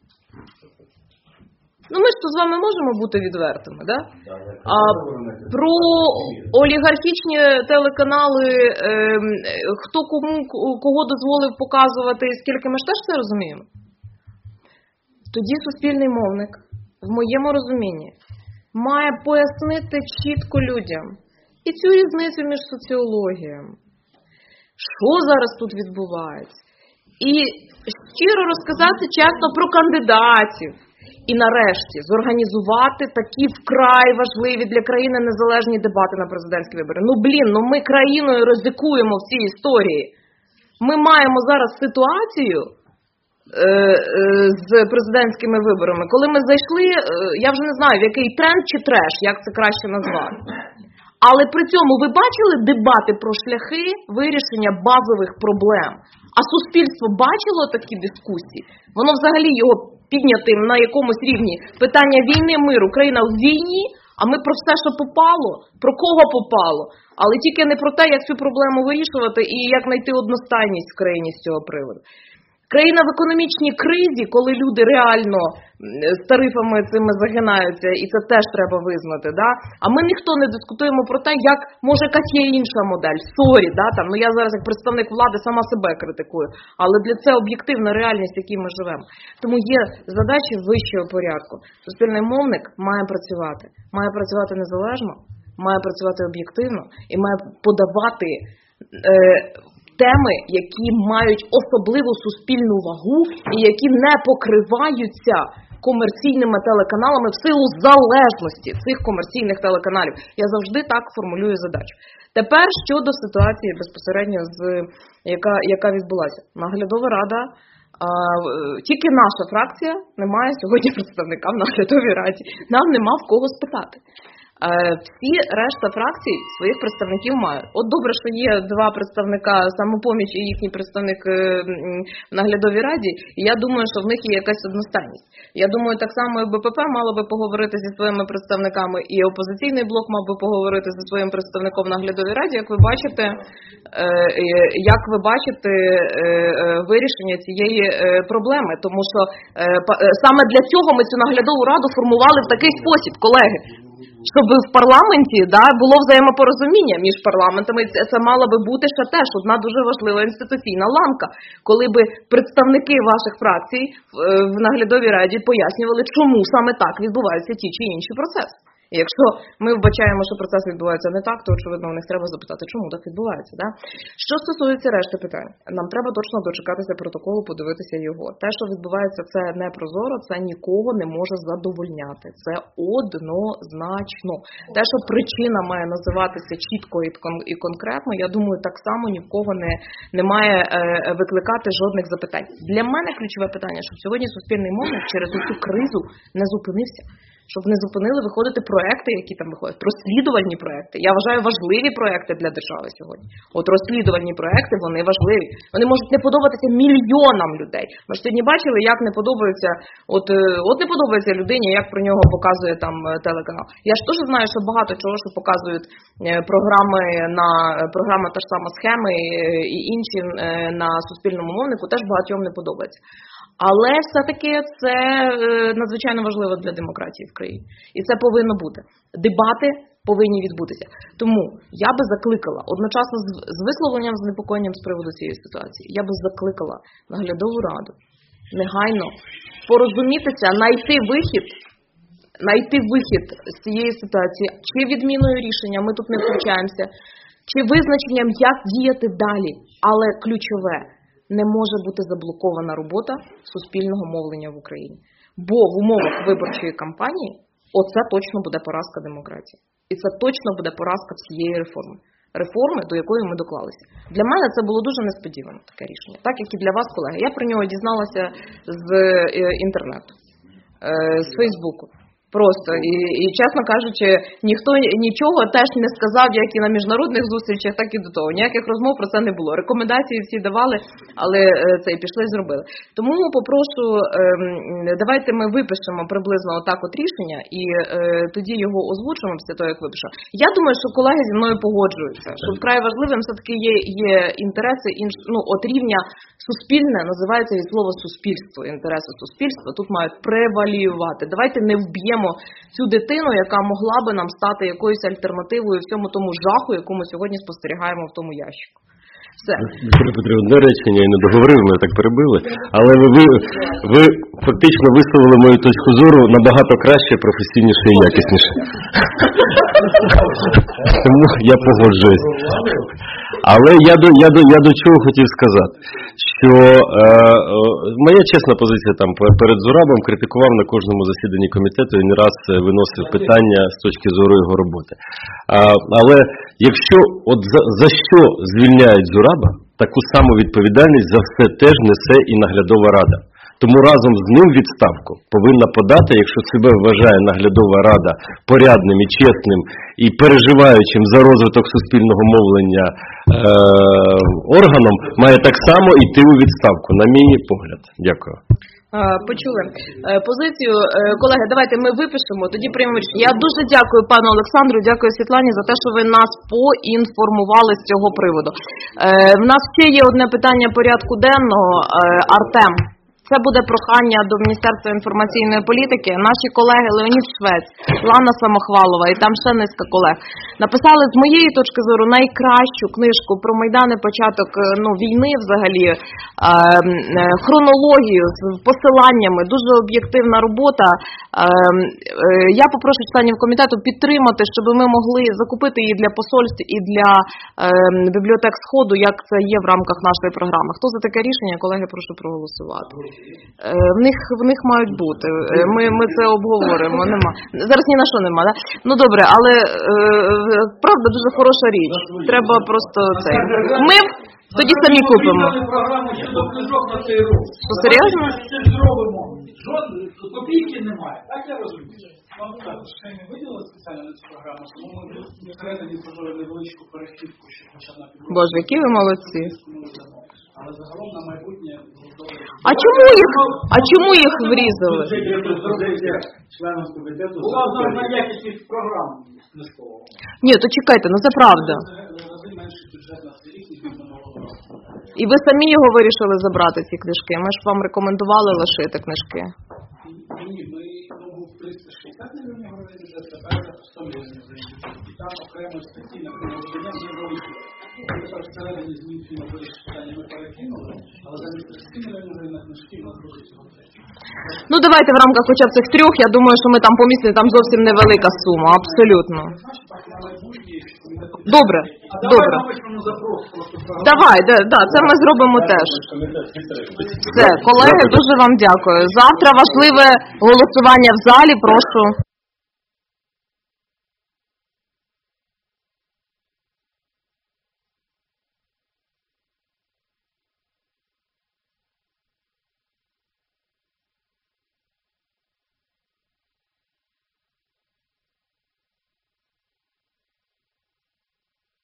Ну ми ж то з вами можемо бути відвертими, да? А про олігархічні телеканали, е, хто кому, кого дозволив показувати, скільки ми ж теж це розуміємо? Тоді суспільний мовник, в моєму розумінні, має пояснити чітко людям і цю різницю між соціологіями, що зараз тут відбувається, і щиро розказати чесно про кандидатів. І нарешті зорганізувати такі вкрай важливі для країни незалежні дебати на президентські вибори. Ну блін, ну ми країною ризикуємо в цій історії. Ми маємо зараз ситуацію е, е, з президентськими виборами, коли ми зайшли, е, я вже не знаю, в який тренд чи треш, як це краще назвати. Але при цьому ви бачили дебати про шляхи вирішення базових проблем? А суспільство бачило такі дискусії? Воно взагалі його підняти на якомусь рівні. Питання війни, миру, країна в війні, а ми про все, що попало, про кого попало. Але тільки не про те, як цю проблему вирішувати і як знайти одностайність в країні з цього приводу. Країна в економічній кризі, коли люди реально з тарифами цими загинаються, і це теж треба визнати. Да? А ми ніхто не дискутуємо про те, як може якась є інша модель. Сорі, да? Там, ну я зараз як представник влади сама себе критикую. Але для це об'єктивна реальність, в якій ми живемо. Тому є задачі вищого порядку. Суспільний мовник має працювати. Має працювати незалежно, має працювати об'єктивно і має подавати е, теми, які мають особливу суспільну вагу і які не покриваються комерційними телеканалами в силу залежності цих комерційних телеканалів. Я завжди так формулюю задачу. Тепер щодо ситуації безпосередньо, з яка, яка відбулася. Наглядова рада, а, тільки наша фракція не має сьогодні представника в наглядовій раді. Нам нема в кого спитати. Всі решта фракцій своїх представників мають. От добре, що є два представника «Самопомічі» і їхній представник в наглядовій раді, і я думаю, що в них є якась одностайність. Я думаю, так само і БПП мало би поговорити зі своїми представниками, і опозиційний блок мав би поговорити зі своїм представником в наглядовій раді, як ви бачите, як ви бачите вирішення цієї проблеми. Тому що саме для цього ми цю наглядову раду формували в такий спосіб, колеги. Щоб в парламенті, да, було взаємопорозуміння між парламентами. Це мала би бути ще теж одна дуже важлива інституційна ланка, коли би представники ваших фракцій в наглядовій раді пояснювали, чому саме так відбуваються ті чи інші процеси. І якщо ми вбачаємо, що процес відбувається не так, то, очевидно, у них треба запитати, чому так відбувається. Да? Що стосується решти питань, нам треба точно дочекатися протоколу, подивитися його. Те, що відбувається, це не прозоро, це нікого не може задовольняти. Це однозначно. Те, що причина має називатися чітко і конкретно, я думаю, так само ні в кого не, не має е, викликати жодних запитань. Для мене ключове питання, щоб сьогодні суспільний мовник через цю кризу не зупинився. Щоб не зупинили виходити проекти, які там виходять, розслідувальні проекти. Я вважаю важливі проекти для держави сьогодні. От розслідувальні проекти, вони важливі. Вони можуть не подобатися мільйонам людей. Ми ж сьогодні бачили, як не подобається, от, от не подобається людині, як про нього показує там телеканал. Я ж теж знаю, що багато чого, що показують програми на програма та ж сама схеми і інші на суспільному мовнику, теж багатьом не подобається. Але все-таки це надзвичайно важливо для демократії в країні. І це повинно бути. Дебати повинні відбутися. Тому я би закликала, одночасно з висловленням занепокоєнням з приводу цієї ситуації, я би закликала наглядову раду негайно порозумітися, знайти вихід, знайти вихід з цієї ситуації, чи відміною рішення, ми тут не втручаємося, чи визначенням, як діяти далі. Але ключове – не може бути заблокована робота суспільного мовлення в Україні. Бо в умовах виборчої кампанії оце точно буде поразка демократії. І це точно буде поразка всієї реформи. Реформи, до якої ми доклалися. Для мене це було дуже несподівано, таке рішення. Так, як і для вас, колеги. Я про нього дізналася з інтернету, з Фейсбуку. Просто. І, і, чесно кажучи, ніхто нічого теж не сказав, як і на міжнародних зустрічах, так і до того. Ніяких розмов про це не було. Рекомендації всі давали, але це і пішли і зробили. Тому попрошу, давайте ми випишемо приблизно отак от рішення, і е, тоді його озвучимо після того, як випишемо. Я думаю, що колеги зі мною погоджуються, що вкрай важливим все-таки є, є інтереси, інш, ну, от рівня суспільне, називається від слова суспільство, інтереси суспільства, тут мають преваліювати. Давайте не вб'ємо цю дитину, яка могла би нам стати якоюсь альтернативою всьому тому жаху, яку ми сьогодні спостерігаємо в тому ящику. Все. Вікторія Петрівна, одне речення, я не договорив, мене так перебили, але ви, ви, ви фактично висловили мою точку зору набагато краще, професійніше і якісніше. Тому я погоджуюсь. Але я до, я, до, я до чого хотів сказати, що е, моя чесна позиція там перед Зурабом, критикував на кожному засіданні комітету і не раз виносив питання з точки зору його роботи. А, але якщо, от за, за що звільняють Зураба, таку саму відповідальність за все теж несе і наглядова рада. Тому разом з ним відставку повинна подати, якщо себе вважає наглядова рада порядним і чесним і переживаючим за розвиток суспільного мовлення е- органом, має так само йти у відставку, на мій погляд. Дякую. Почули позицію. Колеги, давайте ми випишемо, тоді приймемо рішення. Я дуже дякую пану Олександру, дякую Світлані за те, що ви нас поінформували з цього приводу. В нас ще є одне питання порядку денного. Артем. Це буде прохання до Міністерства інформаційної політики. Наші колеги Леонід Швець, Лана Самохвалова і там ще низка колег написали з моєї точки зору найкращу книжку про Майдан і початок ну, війни взагалі, е, е, хронологію з посиланнями, дуже об'єктивна робота. Е, е, я попрошу членів комітету підтримати, щоб ми могли закупити її для посольств і для е, бібліотек Сходу, як це є в рамках нашої програми. Хто за таке рішення, колеги, прошу проголосувати. В них, в них мають бути. Ми, ми це обговоримо. Нема. Зараз ні на що нема. Да? Ну добре, але е, правда дуже хороша річ. Треба просто це. Ми тоді самі купимо. Що, серйозно? Жодної копійки немає. Так я розумію. Вам також ще не виділили спеціально на цю програму, тому ми всередині зробили невеличку перехідку, щоб хоча на півроку. Боже, які ви молодці. Але загалом на майбутнє... А чому їх, а чому їх врізали? Членом комітету... Була на якість програм книжкового. Ні, то чекайте, ну це правда. І ви самі його вирішили забрати, ці книжки? Ми ж вам рекомендували лишити книжки. Ні, ми був триста шістдесят мільйонів гривень бюджет, тепер сто мільйонів гривень. І там окремо статті на книгоздання не великі. Ми тепер всередині змін фінансових питання ми перекинули, але замість тридцять мільйонів гривень на книжки у нас буде цього третього. Ну давайте в рамках хоча б цих трьох, я думаю, що ми там помістили, там зовсім невелика сума, абсолютно. Добре, добре. Давай, да, да, це ми зробимо теж. Все, колеги, дуже вам дякую. Завтра важливе голосування в залі, прошу.